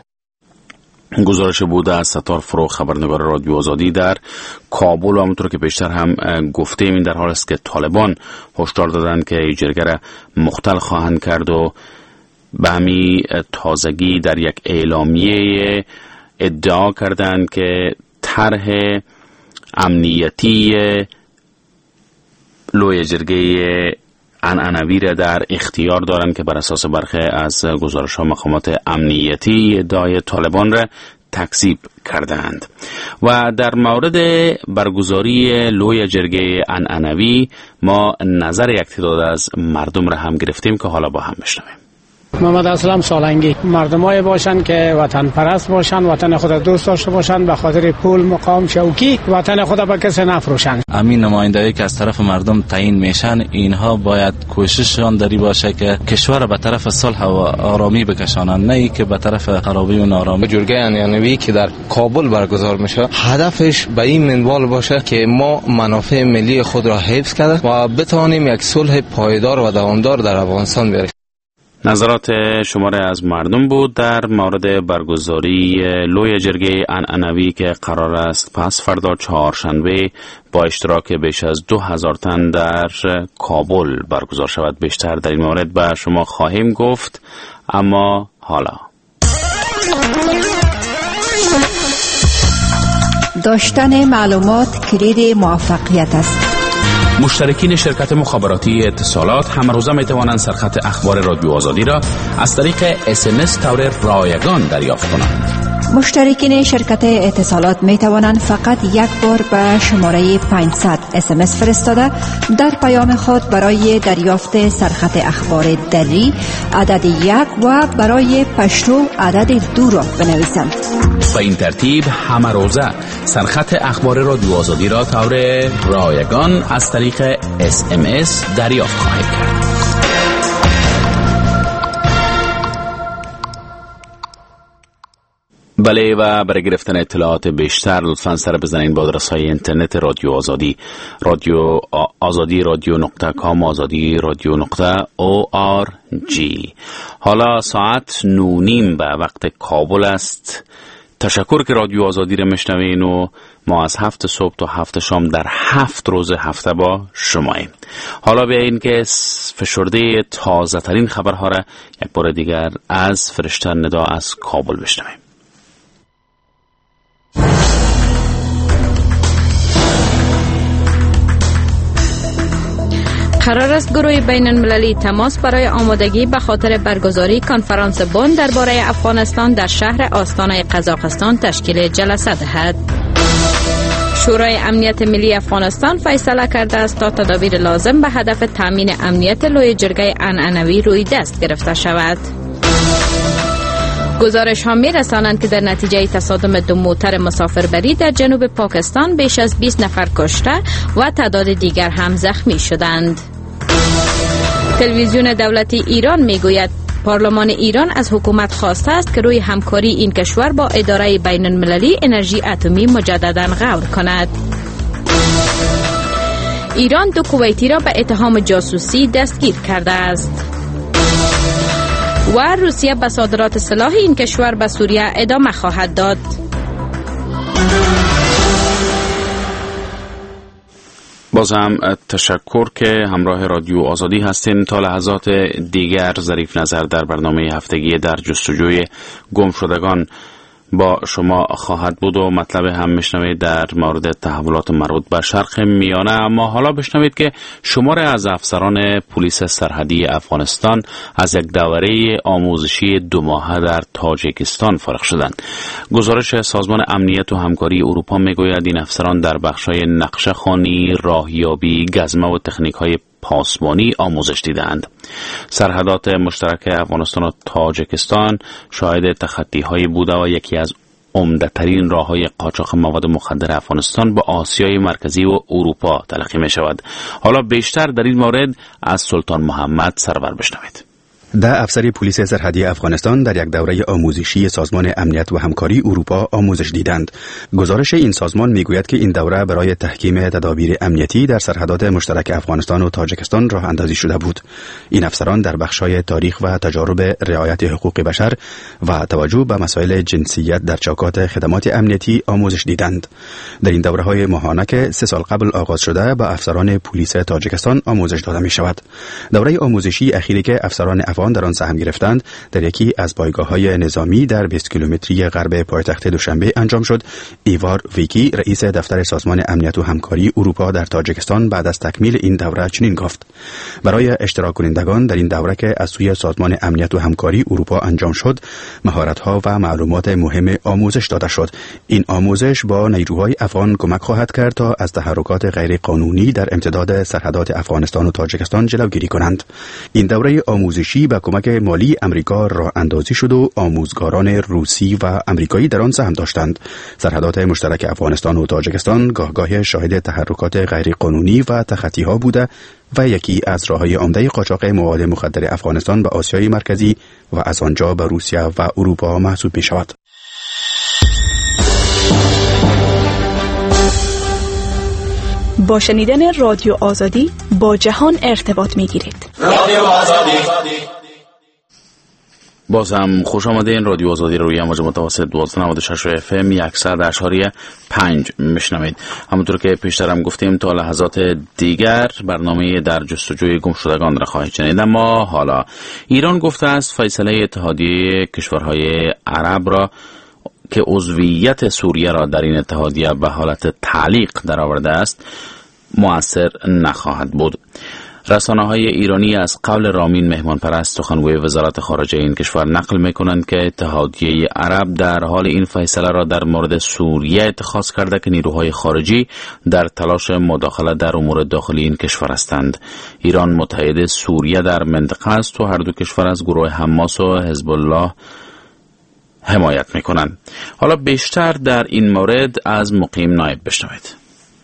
گزارش بوده از ستار فروغ، خبرنگار رادیو آزادی در کابل. و همونطور که بیشتر هم گفتیم این در حال است که طالبان هشدار دادند که این جرگه را مختل خواهند کرد و به همین تازگی در یک اعلامیه ادعا کردند که طرح امنیتی لوی جرگه عنعنوی را در اختیار دارند که بر اساس برخی از گزارش‌ها مقامات امنیتی ادعای طالبان را تکذیب کردند. و در مورد برگزاری لوی جرگه عنعنوی ما نظر یک تعداد از مردم را هم گرفتیم که حالا با هم بشنویم. محمد اسلام سالنگی. مردمایی باشن که وطن پرست باشن، وطن خود دوست داشته باشن، به خاطر پول، مقام، شوکی وطن خود به کسی نفروشن. همین نماینده‌ای که از طرف مردم تعیین میشن، اینها باید کوشششان داری باشه که کشور به طرف صلح و آرامی بکشانند، نه ای که به طرف خرابی و نارامی. جرگه عنعنوی که در کابل برگزار میشه هدفش به این منوال باشه که ما منافع ملی خود را حفظ کرده و بتوانیم یک صلح پایدار و دوامدار در افغانستان بیاریم. نظرات شماره از مردم بود در مورد برگزاری لوی جرگه عنعنوی که قرار است پس فردا چهارشنبه با اشتراک بیش از 2000 تن در کابل برگزار شود. بیشتر در این مورد به شما خواهیم گفت، اما حالا داشتن معلومات کلید موفقیت است. مشترکین شرکت مخابراتی اتصالات همروزه می توانند سرخط اخبار رادیو آزادی را از طریق SMS طور رایگان دریافت کنند. مشترکین شرکت اتصالات می توانند فقط یک بار به شماره 500 SMS فرستاده در پیام خود برای دریافت سرخط اخبار دری عدد 1 و برای پشتو عدد 2 را بنویسند. به این ترتیب همه روزه سرخط اخبار رادیو آزادی را طور رایگان از طریق SMS دریافت خواهید کرد. بله، و برای گرفتن اطلاعات بیشتر لطفاً سر بزنین با آدرس‌های اینترنت رادیو آزادی، رادیو آزادی رادیو.com، آزادی رادیو.org. حالا ساعت 9:30 به وقت کابل است. تشکر که رادیو آزادی رو میشنوین و ما از 7 صبح تا 7 شام در 7 روز هفته با شماییم. حالا بیایین که فشرده تازه ترین خبرها را یک بار دیگر از فرشته ندا از کابل بشنویم. قرار است گروه بین المللی تماس برای آمادگی به خاطر برگزاری کنفرانس بن درباره افغانستان در شهر آستانه قزاقستان تشکیل جلسه دهد. شورای امنیت ملی افغانستان فیصله کرده است تا تدابیر لازم به هدف تامین امنیت لوی جرگه عنعنوی روی دست گرفته شود. گزارش ها می رسانند که در نتیجه تصادم دو موتر مسافربری در جنوب پاکستان بیش از 20 نفر کشته و تعداد دیگر هم زخمی شدند. تلویزیون دولتی ایران می گوید پارلمان ایران از حکومت خواسته است که روی همکاری این کشور با اداره بین المللی انرژی اتمی مجددا غور کند. ایران دو کویتی را به اتهام جاسوسی دستگیر کرده است. و روسیه به صادرات سلاح این کشور به سوریه ادامه خواهد داد. باز هم تشکر که همراه رادیو آزادی هستین. تا لحظات دیگر ظریف نظر در برنامه هفتگی در جستجوی گمشدگان با شما خواهد بود و مطلب هم میشنوید در مورد تحولات مربوط به شرق میانه. اما حالا بشنوید که شماری از افسران پلیس سرحدی افغانستان از یک دوره آموزشی 2 ماهه در تاجیکستان فارغ شدند. گزارش سازمان امنیت و همکاری اروپا میگوید این افسران در بخش‌های نقشه خوانی، راهیابی، گزمه و تکنیک‌های پاسبانی آموزش دیدند. سرحدات مشترک افغانستان و تاجیکستان شاهد تخطی‌هایی بوده و یکی از عمده‌ترین راه‌های قاچاق مواد مخدر افغانستان با آسیای مرکزی و اروپا تلقی می‌شود. حالا بیشتر در این مورد از سلطان محمد سرور بشنوید. 10 افسر پلیس سرحدی افغانستان در یک دوره آموزشی سازمان امنیت و همکاری اروپا آموزش دیدند. گزارش این سازمان میگوید که این دوره برای تحکیم تدابیر امنیتی در سرحدات مشترک افغانستان و تاجیکستان راه اندازی شده بود. این افسران در بخش‌های تاریخ و تجارب رعایت حقوق بشر و توجه به مسائل جنسیت در چوکات خدمات امنیتی آموزش دیدند. در این دوره‌های ماهانه که 3 سال قبل آغاز شده به افسران پلیس تاجیکستان آموزش داده می‌شود. دوره آموزشی اخیری که افسران در آن سهم گرفتند در یکی از پایگاه‌های نظامی در 20 کیلومتری غرب پایتخت دوشنبه انجام شد. ایوار ویکی رئیس دفتر سازمان امنیت و همکاری اروپا در تاجیکستان بعد از تکمیل این دوره چنین گفت: برای اشتراک کنندگان در این دوره که از سوی سازمان امنیت و همکاری اروپا انجام شد، مهارت‌ها و معلومات مهم آموزش داده شد. این آموزش با نیروهای افغان کمک خواهد کرد تا از تحرکات غیر قانونی در امتداد سرحدات افغانستان و تاجیکستان جلوگیری کنند. این دوره آموزشی با کمک مالی امریکا راه اندازی شد و آموزگاران روسی و امریکایی در آن سهم داشتند. سرحدات مشترک افغانستان و تاجیکستان گاه شاهد تحرکات غیر قانونی و تخطی‌ها بوده و یکی از راه‌های عمده قاچاق مواد مخدر افغانستان به آسیای مرکزی و از آنجا به روسیه و اروپا محسوب می‌شود. با شنیدن رادیو آزادی با جهان ارتباط می‌گیرید. رادیو آزادی. باز هم خوش آمدین. رادیو آزادی روی امواج متوسط 1296 FM 100.5 میشنوید. همونطور که پیشترم گفتیم تا لحظات دیگر برنامه در جستجوی گمشدگان را خواهید شنید. اما حالا ایران گفته است فیصله اتحادیه کشورهای عرب را که عضویت سوریه را در این اتحادیه به حالت تعلیق درآورده است مؤثر نخواهد بود. رسانه‌های ایرانی از قول رامین مهمانپرست سخنگوی وزارت خارجه این کشور نقل می‌کنند که اتحادیه عرب در حال این فیصله را در مورد سوریه اتخاذ کرده که نیروهای خارجی در تلاش مداخله در امور داخلی این کشور هستند. ایران متحد سوریه در منطقه است و هر دو کشور از گروه حماس و حزب الله حمایت می‌کنند. حالا بیشتر در این مورد از مقیم نایب بشنوید.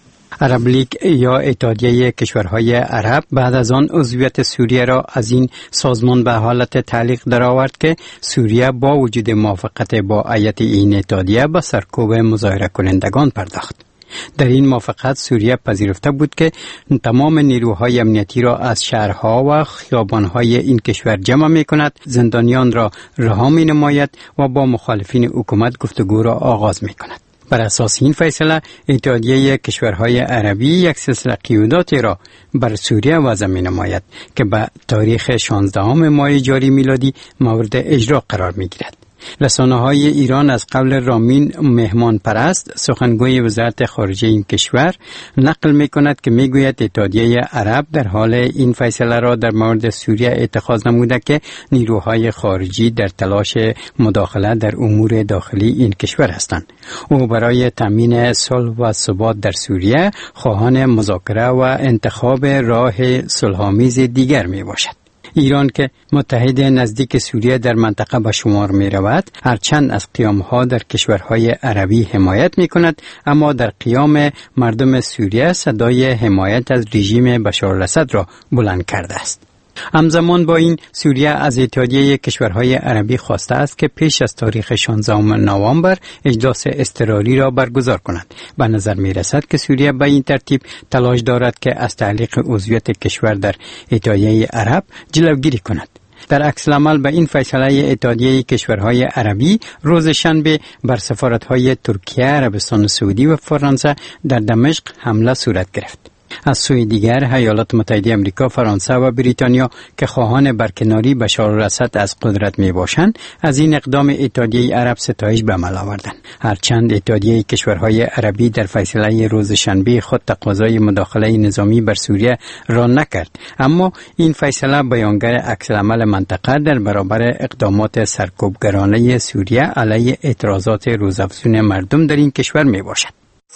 عرب لیگ یا اتحادیه کشورهای عرب بعد از آن عضویت سوریه را از این سازمان به حالت تعلیق درآورد که سوریه با وجود موافقت با هیئت این اتحادیه به سرکوب مظاهره کنندگان پرداخت. در این موافقت سوریه پذیرفته بود که تمام نیروهای امنیتی را از شهرها و خیابانهای این کشور جمع می کند، زندانیان را رها می نماید و با مخالفین حکومت گفتگو را آغاز می کند. بر اساس این فیصله اتحادیه کشورهای عربی یک سلسله قیودات را بر سوریه وضع می نماید که به تاریخ 16 ماه جاری میلادی مورد اجرا قرار می گیرد. رسانه‌های ایران از قول رامین مهمان پرست سخنگوی وزارت خارجه این کشور نقل می کند که می گوید اتحادیه عرب در حال این فیصله را در مورد سوریه اتخاذ نموده که نیروهای خارجی در تلاش مداخله در امور داخلی این کشور هستند. او برای تامین صلح و ثبات در سوریه خواهان مذاکره و انتخاب راه صلح‌آمیز دیگر می باشد. ایران که متحد نزدیک سوریه در منطقه به شمار می رود، هرچند از قیامها در کشورهای عربی حمایت می کند، اما در قیام مردم سوریه صدای حمایت از رژیم بشار الاسد را بلند کرده است. همزمان با این سوریه از اتحادیه کشورهای عربی خواسته است که پیش از تاریخ 16 نوامبر اجلاس اضطراری را برگزار کند. به نظر می رسد که سوریه به این ترتیب تلاش دارد که از تعلیق عضویت کشور در اتحادیه عرب جلوگیری کند. در عکس العمل به این فیصله اتحادیه کشورهای عربی روز شنبه بر سفارت‌های ترکیه، عربستان سعودی و فرانسه در دمشق حمله صورت گرفت. از سوی دیگر ایالات متحده آمریکا، فرانسه و بریتانیا که خواهان برکناری بشار الاسد از قدرت می باشند، از این اقدام اتحادیه عرب ستایش به عمل آوردند. هرچند اتحادیه کشورهای عربی در فیصله روز شنبه خود تقاضای مداخله نظامی بر سوریه را نکرد، اما این فیصله بیانگر عکس العمل منطقه در برابر اقدامات سرکوبگرانه سوریه علیه اعتراضات روزافزون مردم در این کشور می باشد.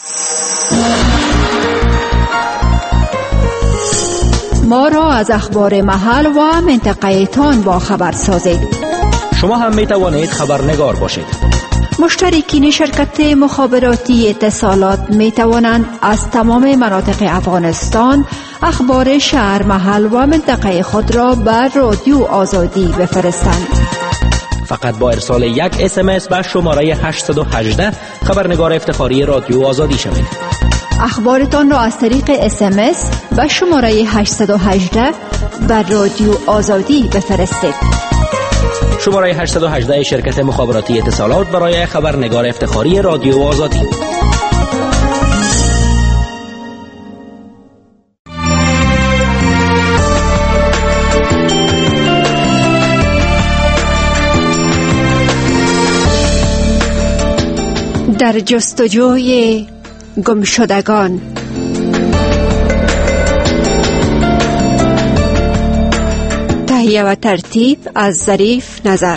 ما را از اخبار محل و منطقه تان با خبر سازید. شما هم می توانید خبرنگار باشید. مشترکین شرکت مخابراتی اتصالات می توانند از تمام مناطق افغانستان اخبار شهر، محل و منطقه خود را بر رادیو آزادی بفرستند. فقط با ارسال یک SMS به شماره 818 خبرنگار افتخاری رادیو آزادی شوید. اخبارتان را از طریق SMS به شماره 818 بر رادیو آزادی بفرستید. شماره 818 شرکت مخابراتی اتصالات برای خبرنگار افتخاری رادیو آزادی. در جستجوی گمشدگان. تهیه و ترتیب از ظریف نظر.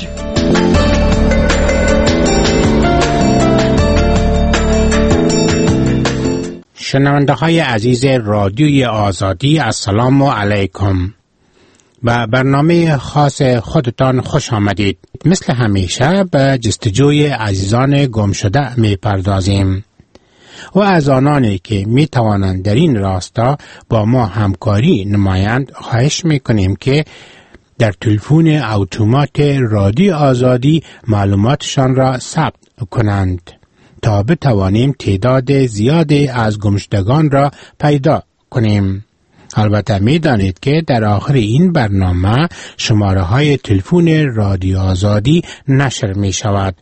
شنونده های عزیز رادیوی آزادی، السلام علیکم. به برنامه خاص خودتان خوش آمدید. مثل همیشه به جستجوی عزیزان گم شده می پردازیم و از آنانی که می توانند در این راستا با ما همکاری نمایند خواهش می کنیم که در تلفن اتومات رادیو آزادی معلوماتشان را ثبت کنند تا بتوانیم تعداد زیادی از گمشدگان را پیدا کنیم. البته می دانید که در آخر این برنامه شماره های تلفن رادیو آزادی نشر می شود.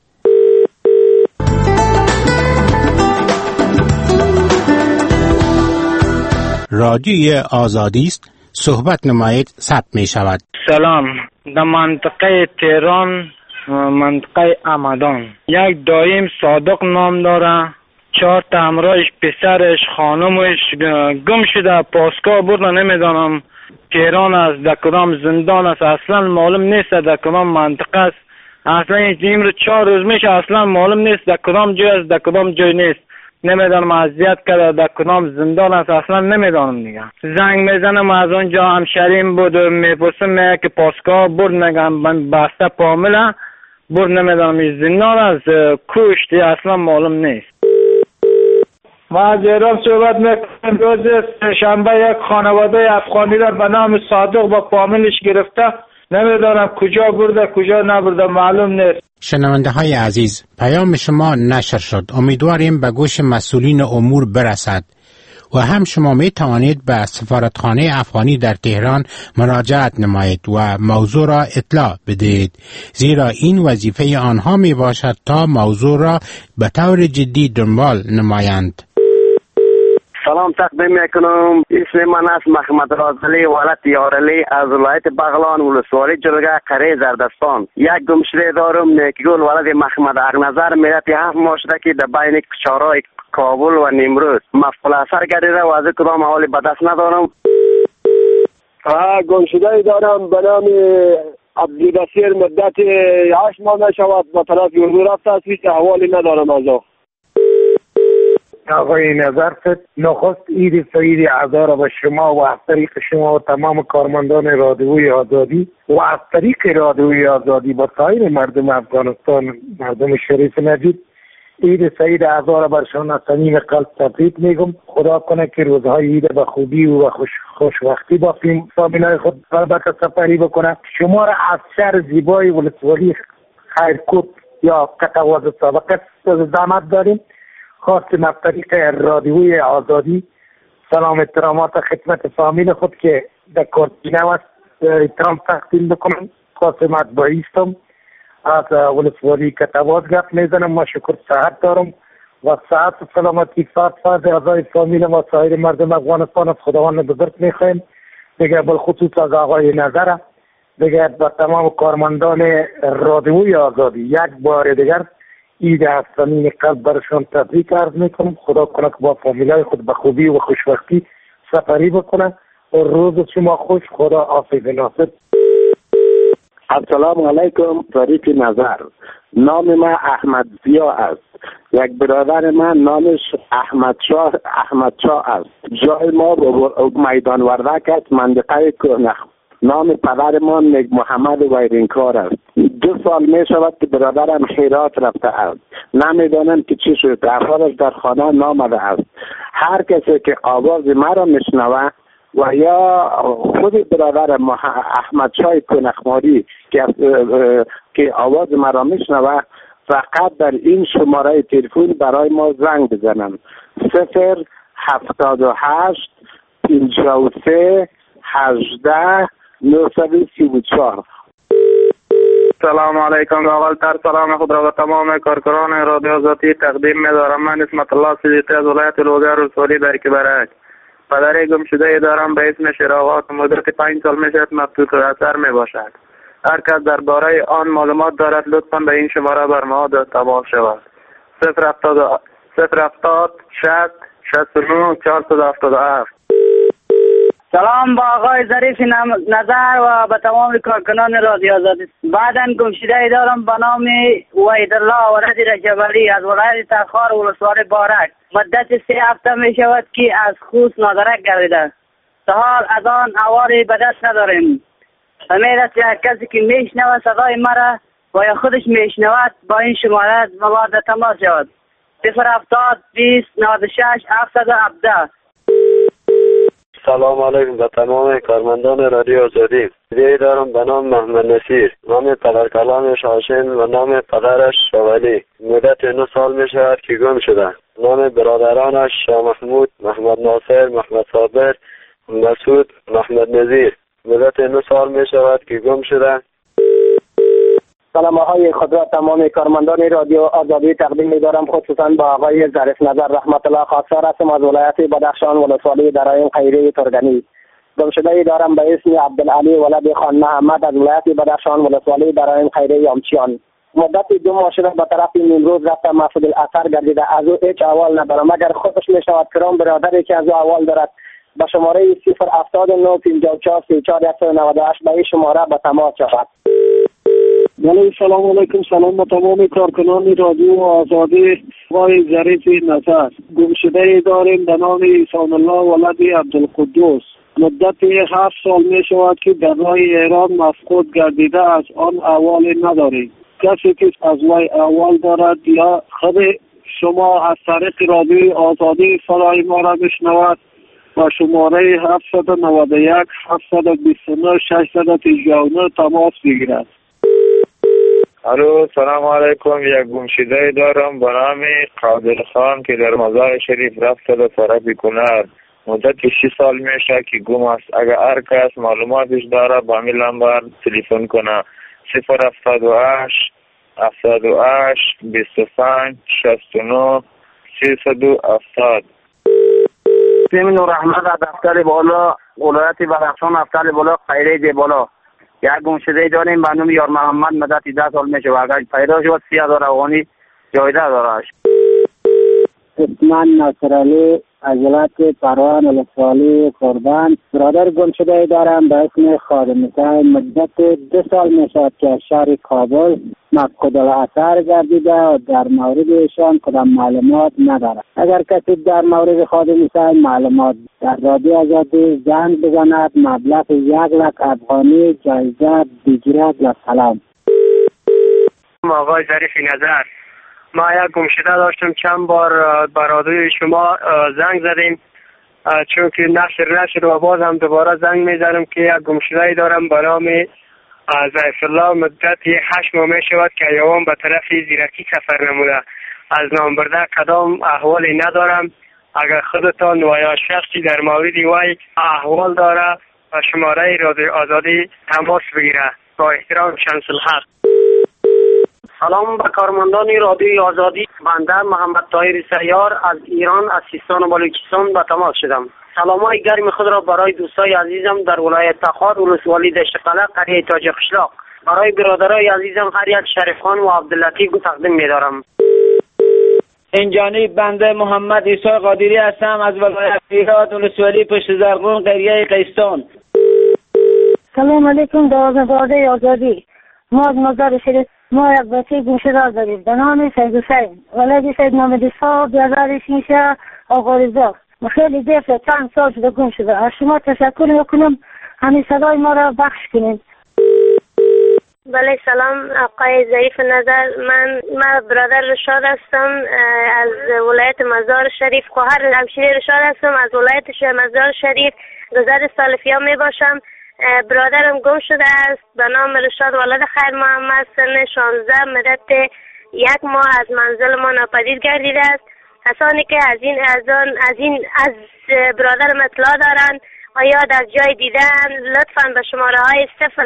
رادیوی آزادی است، صحبت نمایید، ثبت می شود. سلام، در منطقه تهران منطقه عمدان. یک دایم صادق نام داره، 4 تا همراهش، پسرش، خانمش گم شده، پاسگاه بردن، نمیدانم پیران است، در کدام زندان است، اصلا معلوم نیست در کدام منطقه است. اصلا این رو 4 روز میشه، اصلا معلوم نیست در کدام جای است، در کدام جای نیست. نمیدانم اذیت کرده، در کدام زندان است، اصلا نمیدانم دیگه. زنگ میزنم از اونجا، همشریم بود، میپرسم میگه که پاسگاه برد، میگم بسته پامله برد، نمیدانم این زندان است، کشتی، اصلا معلوم نیست. ما از ایران صحبت میکنم. روز شنبه یک خانواده افغانی را به نام صادق با فامیلش گرفته، نمیدانم کجا برده کجا نبرده معلوم نیست. شنونده های عزیز، پیام شما نشر شد. امیدواریم به گوش مسئولین امور برسد و هم شما می توانید به سفارتخانه افغانی در تهران مراجعت نمایید و موضوع را اطلاع بدهید، زیرا این وظیفه آنها می باشد تا موضوع را به طور جدی دنبال نمایند. سلام تقدیم میکنم. اسم من است محمد رازلی ولد یارلی از ولایت بغلان ولسوالی جرگه قره زردستان. یک گمشده دارم، نیکگل ولد محمد اغنظر، مدت 7 ماه شده که در بین چهارراه کابل و نیمروز مفعول اثر گردیده و از کدام حالی به دست ندارم. گمشده دارم به نام عبدالبصیر، مدت 8 ماه نشود به طرف اردو رفته است، هیچ احوالی ندارم از او. آقای نظرت نخست عید سعید اعضا را به شما و از طریق شما و تمام کارمندان رادیوی آزادی و از طریق رادیوی آزادی با سایر مردم افغانستان، مردم شریف نجیب، عید سعید اعضا را برشان از صمیم قلب تبریک میگم. خدا کنه که روزهای عید به خوبی و خوشوقتی با فامیلای خود البته سپری بکنه. شما را از شهر زیبای ولسوالی خیرکوت یا قطواز سابقه زحمت داریم. خواستیم از طریق رادیوی آزادی سلام احترامات خدمت فامیل خود که در کورتینه و احترام تقدیم بکنم. خواستم از بایستم از ولسوالی کتواز گفت میزنم. ما شکر صحت دارم و صحت و سلامتی فرد اعضای فامیل و سایر مردم افغانستان از خداوند بزرگ میخوایم. دیگه بالخصوص از آقای نظر، دیگه با تمام کارمندان رادیوی آزادی یک بار دیگر عید از صمیم قلب برشان تبریک عرض میکنم. خدا کنه که با فامیلای خود به خوبی و خوشبختی سپری بکنه و روز شما خوش. خدا حافظ ناصر. السلام علیکم. طریق نظر، نام من احمد ضیا است. یک برادر من نامش احمد شاه است. جای ما میدان وردک است، منطقه کنخ. نام پدر ما نگ محمد ویرینکار است. 2 سال می شود که برادرم هرات رفته است. نمیدانم که چی شد. افرادش در خانه نامده است. هر کسی که آواز مرا میشنوه و یا خود برادر احمد شاه کنخماری که آواز مرا میشنوه، فقط در این شماره تلفن برای ما زنگ بزنن. 078 53 18 934. سلام علیکم. اولتر سلام خود را به تمام کارکنان رادیو آزادی تقدیم می‌دارم. من اسمت الله صدیقی از ولایت لوگر ولسوالی در کبرک. پدر گمشده دارم به اسم شراغات، مدت 5 سال میشد مفقود اثر میباشد. هر کس درباره آن معلومات دارد لطفا به این شماره بر ما تماس شود. 070 60 69 477. سلام با آقای ظریف نظر و به تمام کارکنان رادیو آزادی. بعداً گمشده دارم به نام وحیدالله ولد رجبلی از ولایت تخار ولسوالی بارک. مدت 3 هفته می شود که از خوست نادرک گردیده. تا حال از آن احوالی به دست نداریم. امید است کسی که میشنود صدای مرا و یا خودش میشنود با این شماره مواد تماس شود. 070 20 96 717. سلام علیکم به تمام کارمندان رادیو آزادی. ایده دارم به نام محمد نصیر، نام پدر کلامش هاشم و نام پدرش شاولی. مدت 9 سال می شود که گم شده. نام برادرانش شاه محمود، محمد ناصر، محمد صابر، مسعود، محمد نظیر. مدت 9 سال می شود که گم شده. سلام های خود را تمام کارمندان رادیو آزادی تقدیم می‌دارم، خصوصا با آقای ظریف نظر رحمت الله خواستار هستم از ولایت بدخشان ولسوالی درایم خیری ترگنی. گمشده دارم به اسم عبدالعلی ولد خان محمد از ولایت بدخشان ولسوالی درایم خیری یامچیان. مدت 2 ماه شده به طرف نیمروز رفته محفوظ الاثر گردیده، از او هیچ احوال ندارم. اگر خودش میشود کرام برادری که از او احوال دارد به شماره 079 54 34 198 به این شماره به تماس شود. سلام علیکم. سلام به تمام کارکنان رادیو آزادی. آقای ظریف نظر، گمشده داریم به نام احسان الله ولد عبدالقدوس. مدت 7 سال می شود که در راه ایران مفقود گردیده، از آن احوالی نداریم. کسی که از وی احوال دارد یا خود شما از طریق رادیو آزادی صدای ما را بشنود با شماره 791 729 639 تماس بگیرد. الو، سلام علیکم. یک گمشده دارم به نام قادر خان که در مزار شریف رفته به طرف کنر. مدت 6 سال میشه که گم است. اگر هر کس معلوماتش داره با همین نمبر تلفن کنه. 078 78 25 69 370. سیمین و رحمت از دفتر بالا ولایت بدخشان، دفتر بالا خیره دی بالا. یک گمشده داریم به نام یار محمد، مدت 10 سال میشه و اگر پیدا شد 30,000 افغانی جایزه داره. اسمان ناصرعلی از ولایت پروان ولسوالی قربان. برادر گمشده دارم به اسم خادم حسین، مدت 2 سال میشد که از شهر کابل مفقود الاثر گردیده و در مورد ایشان کدام معلومات ندارد. اگر کسی در مورد خادم حسین معلومات در رادیو آزادی زنگ بزند مبلغ 1,00,000 افغانی جایزه بگیرد. و سلام. آقای ظریف نظر، ما یک گمشده داشتم، چند بار به رادیوی شما زنگ زدیم چون که نشر نشد و باز هم دوباره زنگ میزنم که یک گمشده دارم به نام ضیف الله. مدت 8 ماه می شود که ایوان به طرف زیرکی سفر نموده. از نام برده کدام احوالی ندارم. اگر خودتان و یا شخصی در مورد وی احوال داره و شماره رادیو آزادی تماس بگیره. با احترام، شمس الحق. سلام به کارمندان رادیوی آزادی. بنده محمد طاهر سیار از ایران، از سیستان و بلوچستان به تماس شدم. سلامای گرم خود را برای دوستای عزیزم در ولایت تخار ولسوالی دشت قلعه قریه تاج قشلاق، برای برادرای عزیزم هر یک شریف خان و عبداللطیف تقدیم می‌دارم. این جانب بنده محمد عیسی قادری هستم از ولایت هرات ولسوالی پشت زرغون قریه قیستان. سلام علیکم دوازده آزادی. ما از مزار شریف ما یک بچه گمشده داریم به نام سید حسین، ولد سید محمد صاحب بیازار شیشه آقارزا. خیلی دیفه چند سال شده گم شده. از شما تشکر میکنم، همین صدای ما را بخش کنید. بله سلام آقای ظریف نظر، من برادر رشاد هستم از ولایت مزار شریف، خواهر همشیره رشاد هستم از ولایت مزار شریف. گذر سالفیا می باشم. برادرم گم شده است به نام رشاد ولد خیر محمد، سن 16، مدت 1 ماه از منزل ما ناپدید گردیده است. کسانی که از برادرم اطلاع دارند و یا در جای دیدن لطفاً به شماره های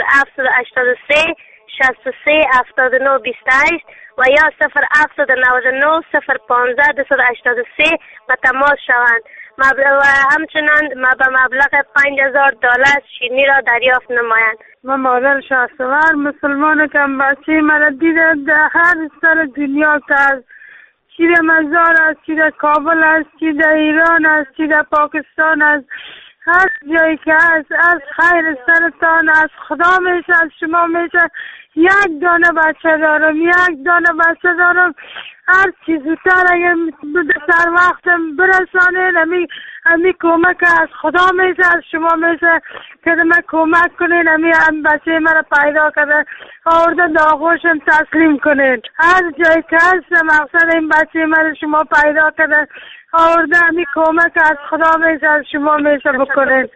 0783 63 79 28 و یا 0799 015 283 به تماس شوند. و همچنان به مبلغ $5,000 شیرینی را دریافت نمایند. من مادر شهسوار مسلمان کم بچه مرا دیده در هر سر دنیا که از چی در مزار است، چی در کابل است، چی در ایران است، چی در پاکستان است، هر جایی که است، از خیر سرتان از خدا میشه، از شما میشه. 1 دانه بچه دارم، 1 دانه بچه دارم. هر چیز زودتر اگر سر وقتم برسانین، همی کمک از خدا میشه، از شما میشه که من کمک کنین، هم بچه مرا پیدا کرده آورده داغوشم تسلیم کنین. هر جایی که هست مقصد این بچه مرا شما پیدا کرده آورده، همی کمک از خدا میشه، از شما میشه بکنین.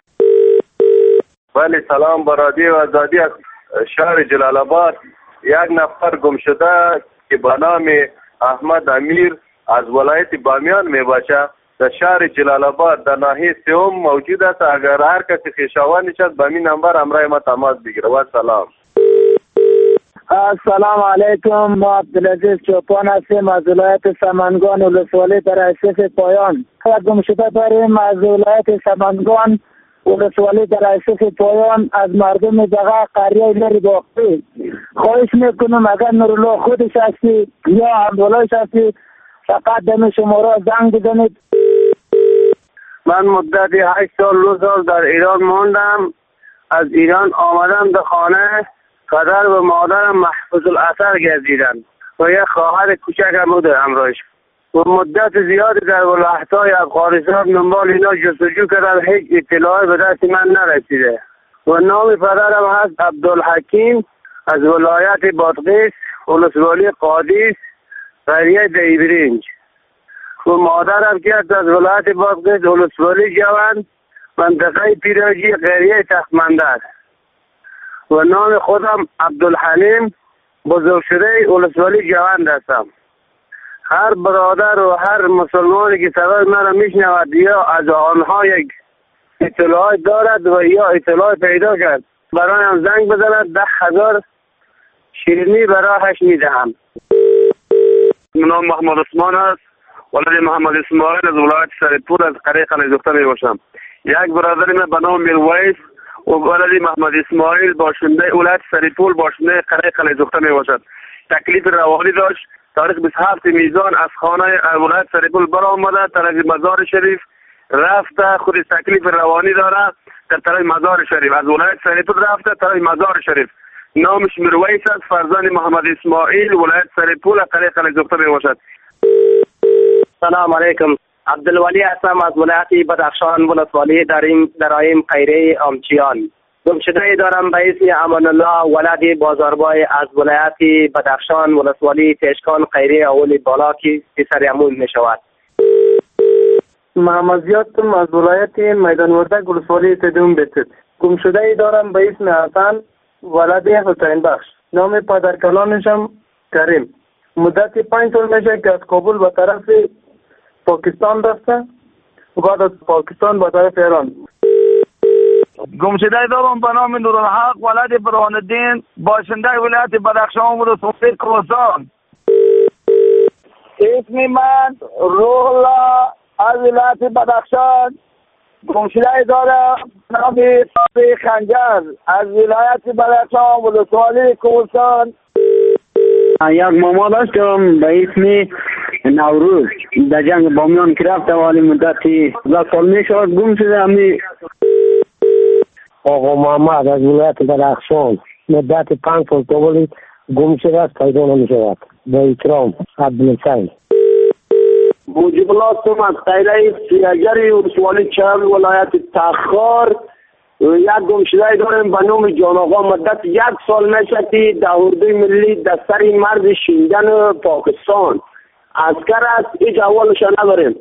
بله سلام به رادیو آزادی از شهر جلال آباد. 1 نفر گم شده که به نام احمد امیر از ولایت بامیان می باشه، در شهر جلال آباد در ناحیه سوم موجود است. اگر هر کسی خویشاوندش است به این نمبر همراه ما تماس بگیره. و سلام. السلام علیکم. ما عبدالعزیز چوپان هستیم از ولایت سمنگان ولسوالی در اشرف پایان. یک گمشده داریم از ولایت سمنگان ولسوالی در ایسوس پایان از مردم دغه قریه لری باقی خواهش میکنم اگر نورالله خودش هستی یا همدولایش هستی فقط دم شما را زنگ بزنید. من مدت 8 سال 2 سال در ایران ماندم. از ایران آمدم به خانه. پدر و مادرم محفوظ الاثر گردیدن و یک خواهر کوچکم بود همراهش. و مدت زیادی در ولایت‌های افغانستان دنبال اینا جستجو کردم، هیچ اطلاعی به دست من نرسیده. و نام پدرم هست عبدالحکیم از ولایت بادغیس، ولسوالی قادیس، قریه دیبرینج. و مادرم که از ولایت بادغیس، ولسوالی جوان، منطقه پیراجی، قریه تخمندر. و نام خودم عبدالحلیم بزرگ شده ولسوالی جوان هستم. هر برادر و هر مسلمانی که صدای من میشنود یا از آنها یک اطلاع دارد و یا اطلاع پیدا کرد برایم زنگ بزند، 10,000 شیرینی برایش میدهم. نام محمد عثمان است، ولد محمد اسماعیل از ولایت سرپور از قریه قلعه زخته می باشم. یک برادر من به نام میرویس و ولد محمد اسماعیل باشنده ولایت سرپور باشنده قریه قلعه زخته می باشد. تکلیف روانی داشت. تاریخ 27 میزان از خانه ولایت سرپور برآمده، طرف مزار شریف رفته، خود تکلیف روانی داره در طرف مزار شریف. از ولایت سرپور رفته طرف مزار شریف. نامش میرویس است، فرزند محمد اسماعیل، ولایت سرپور قریه قلعه زخته می باشد. سلام علیکم. عبدالولی هستم از ولایت بدخشان، ولسوالی درایم قیره آمچیان. گمشده دارم به اسم امان الله ولد بازاربای از ولایت بدخشان، ولسوالی تشکان قیره اول بالا که پسر عموم می شود. محمد زیادم از ولایت میدان وردک، ولسوالی تدوم بیتت. گمشده دارم به اسم حسن ولد حسین بخش. نام پدرکلانشم کریم. مدت 5 سال میشه که از کابل به طرف پاکستان رفته و بعد از پاکستان به طرف ایران. گمشده دارم به نام نورالحق ولد برهان الدین باشنده ولایت بدخشان و ولسوالی کوهستان. اسم من روح الله از ولایت بدخشان. گمشده دارم نام صافی خنجر از ولایت بدخشان و ولسوالی کوهستان. یک ماما داشتم به اسم نوروز در جنگ بامیان که رفته ولی مدتی 10 سال میشد گم شده. همی آقا محمد از ولایت بدخشان مدت 5 سال قبل گم شده است، پیدا نمی‌شود. با احترام عبدالحسین. موجب الله هستم از قریه سیاجری ولسوالی چهل ولایت تخار. یک گمشده داریم به نام جان آقا. مدت 1 سال میشه که در اردوی ملی دستر مرد شیندن پاکستان عسکر است، هیچ احوالش نداریم.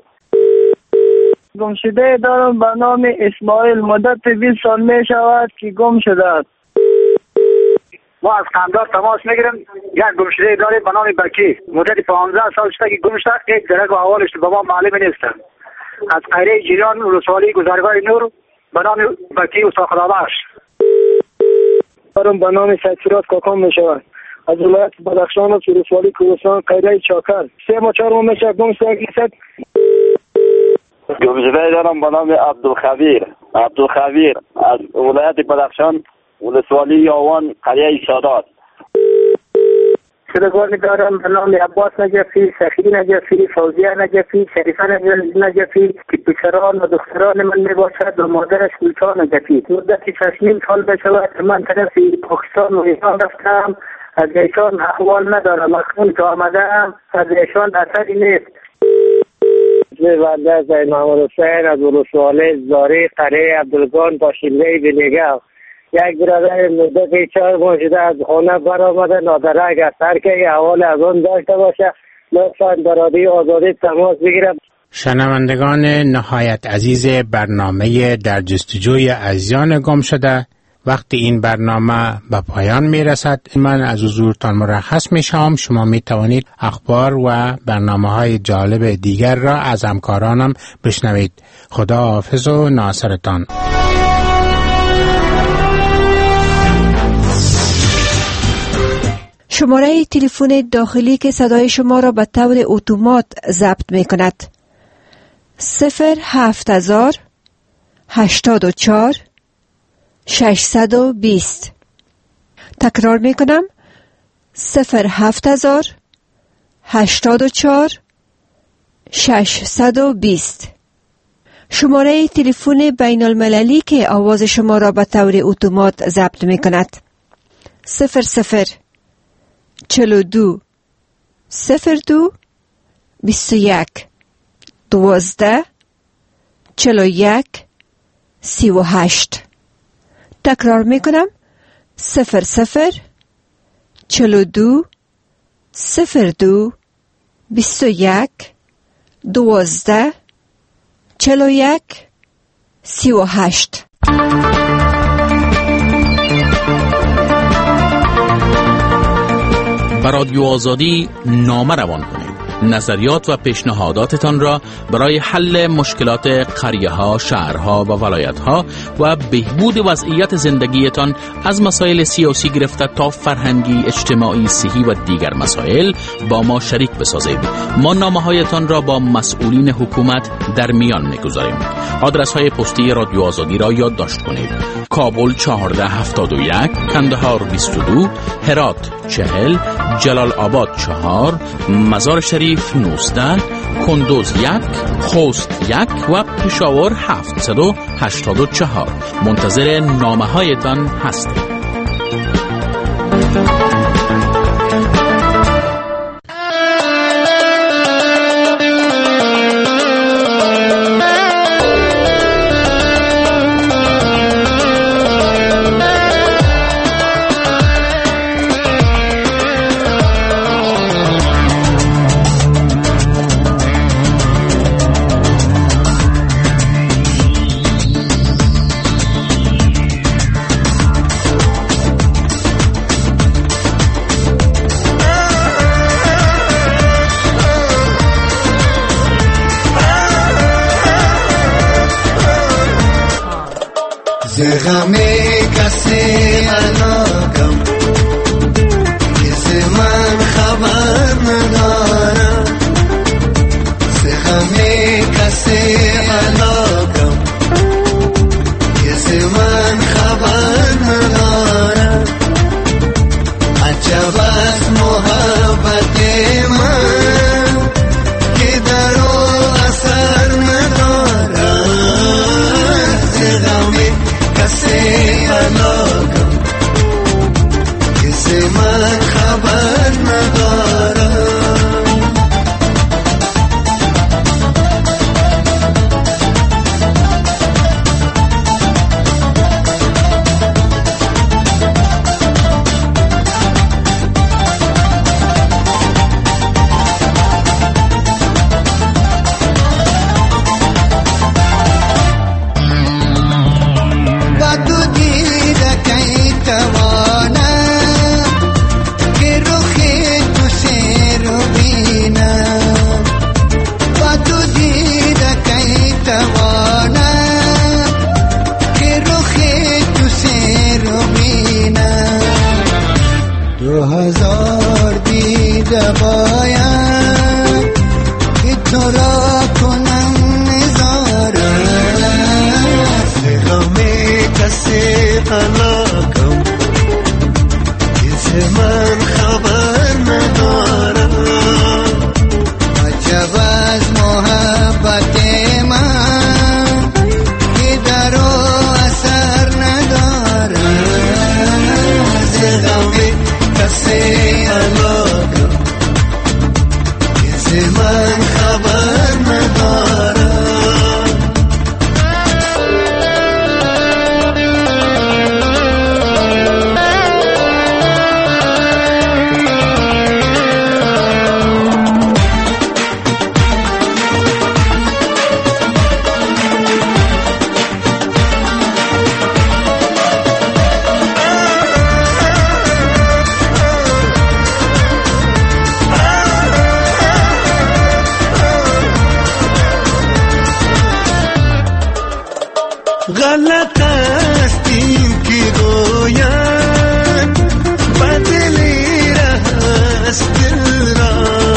گمشده دارم به نام اسماعیل. مدت 20 سال می شود که گم شده است. ما از قندار تماس میگیریم. یک گمشده داریم به نام بکی. مدت 15 سال شده که گم شده. یک درک و احوالش به ما معلوم نیست. از قریه جریان ولسوالی گذرگاه نور به نام بکی و ساخرابش. دارم به نام سیدفراز کاکام می شود. از ولایت بدخشان و ولسوالی کوهستان قریه چاکر. 3 ماه 4 ماه میشه گم شده. گمشده دارم به نام عبدالخبیر از ولایت بدخشان، ولسوالی یاوان قریه سادات. شدگانی دارم به نام عباس نجفی، سخی نجفی، فوزیه نجفی، شریفه نجفی که پسران و دختران من می باشد و مادرش گلچان نجفی. مدت 6 سال بشود من طرف پاکستان و ایران رفتم. از ایشان احوال ندارم. اکنون که آمدم از ایشان اثری نیست. بنده زید محمد حسین از ولسوالی زاری قریه عبدالگان باشنده بنیگه. یک برادر مدت 4 ماه شده از خانه برآمده نادره. اگر ترک احوال از آن داشته باشه لطفاً در رادیو آزادی تماس بگیرم. شنوندگان نهایت عزیز برنامه در جستجوی عزیزان گم شده، وقتی این برنامه به پایان می رسد من از حضورتان مرخص می شوم. شما می توانید اخبار و برنامه های جالب دیگر را از همکارانم بشنوید. خدا حافظ و ناصرتان. شماره تلفن داخلی که صدای شما را به طور اتومات ضبط می کند 07000 84 620. تکرار می کنم 070 84 620. شماره تلفن بین المللی که آواز شما را به طور اتومات ضبط می کند 00 42 02 21 12 41 38. تکرار می کنم 00 42 02 21 12 41 38. به رادیو آزادی نامه روان کنید. نظریات و پیشنهاداتتان را برای حل مشکلات قریه‌ها، شهرها و ولایت‌ها و بهبود وضعیت زندگیتان از مسائل سیاسی گرفته تا فرهنگی، اجتماعی، صحی و دیگر مسائل با ما شریک بسازید. ما نامه‌هایتان را با مسئولین حکومت در میان می‌گذاریم. آدرس‌های پستی رادیو آزادی را یادداشت کنید: کابل 1471، کندهار 22، هرات 40، جلال آباد 4، مزار شریف 19، کندوز 1، خوست 1 و پشاور 784. منتظر نامه هایتان هستیم. غمی کسی علاقم کسی من خبر ندارم غمی کسی علاقم کسی من خبر ندارم عجب از محبت من که در او اثر ندارم غمی کسی علاقم کسی من خبر ندارم غلط است این که گوید بدلی است دل را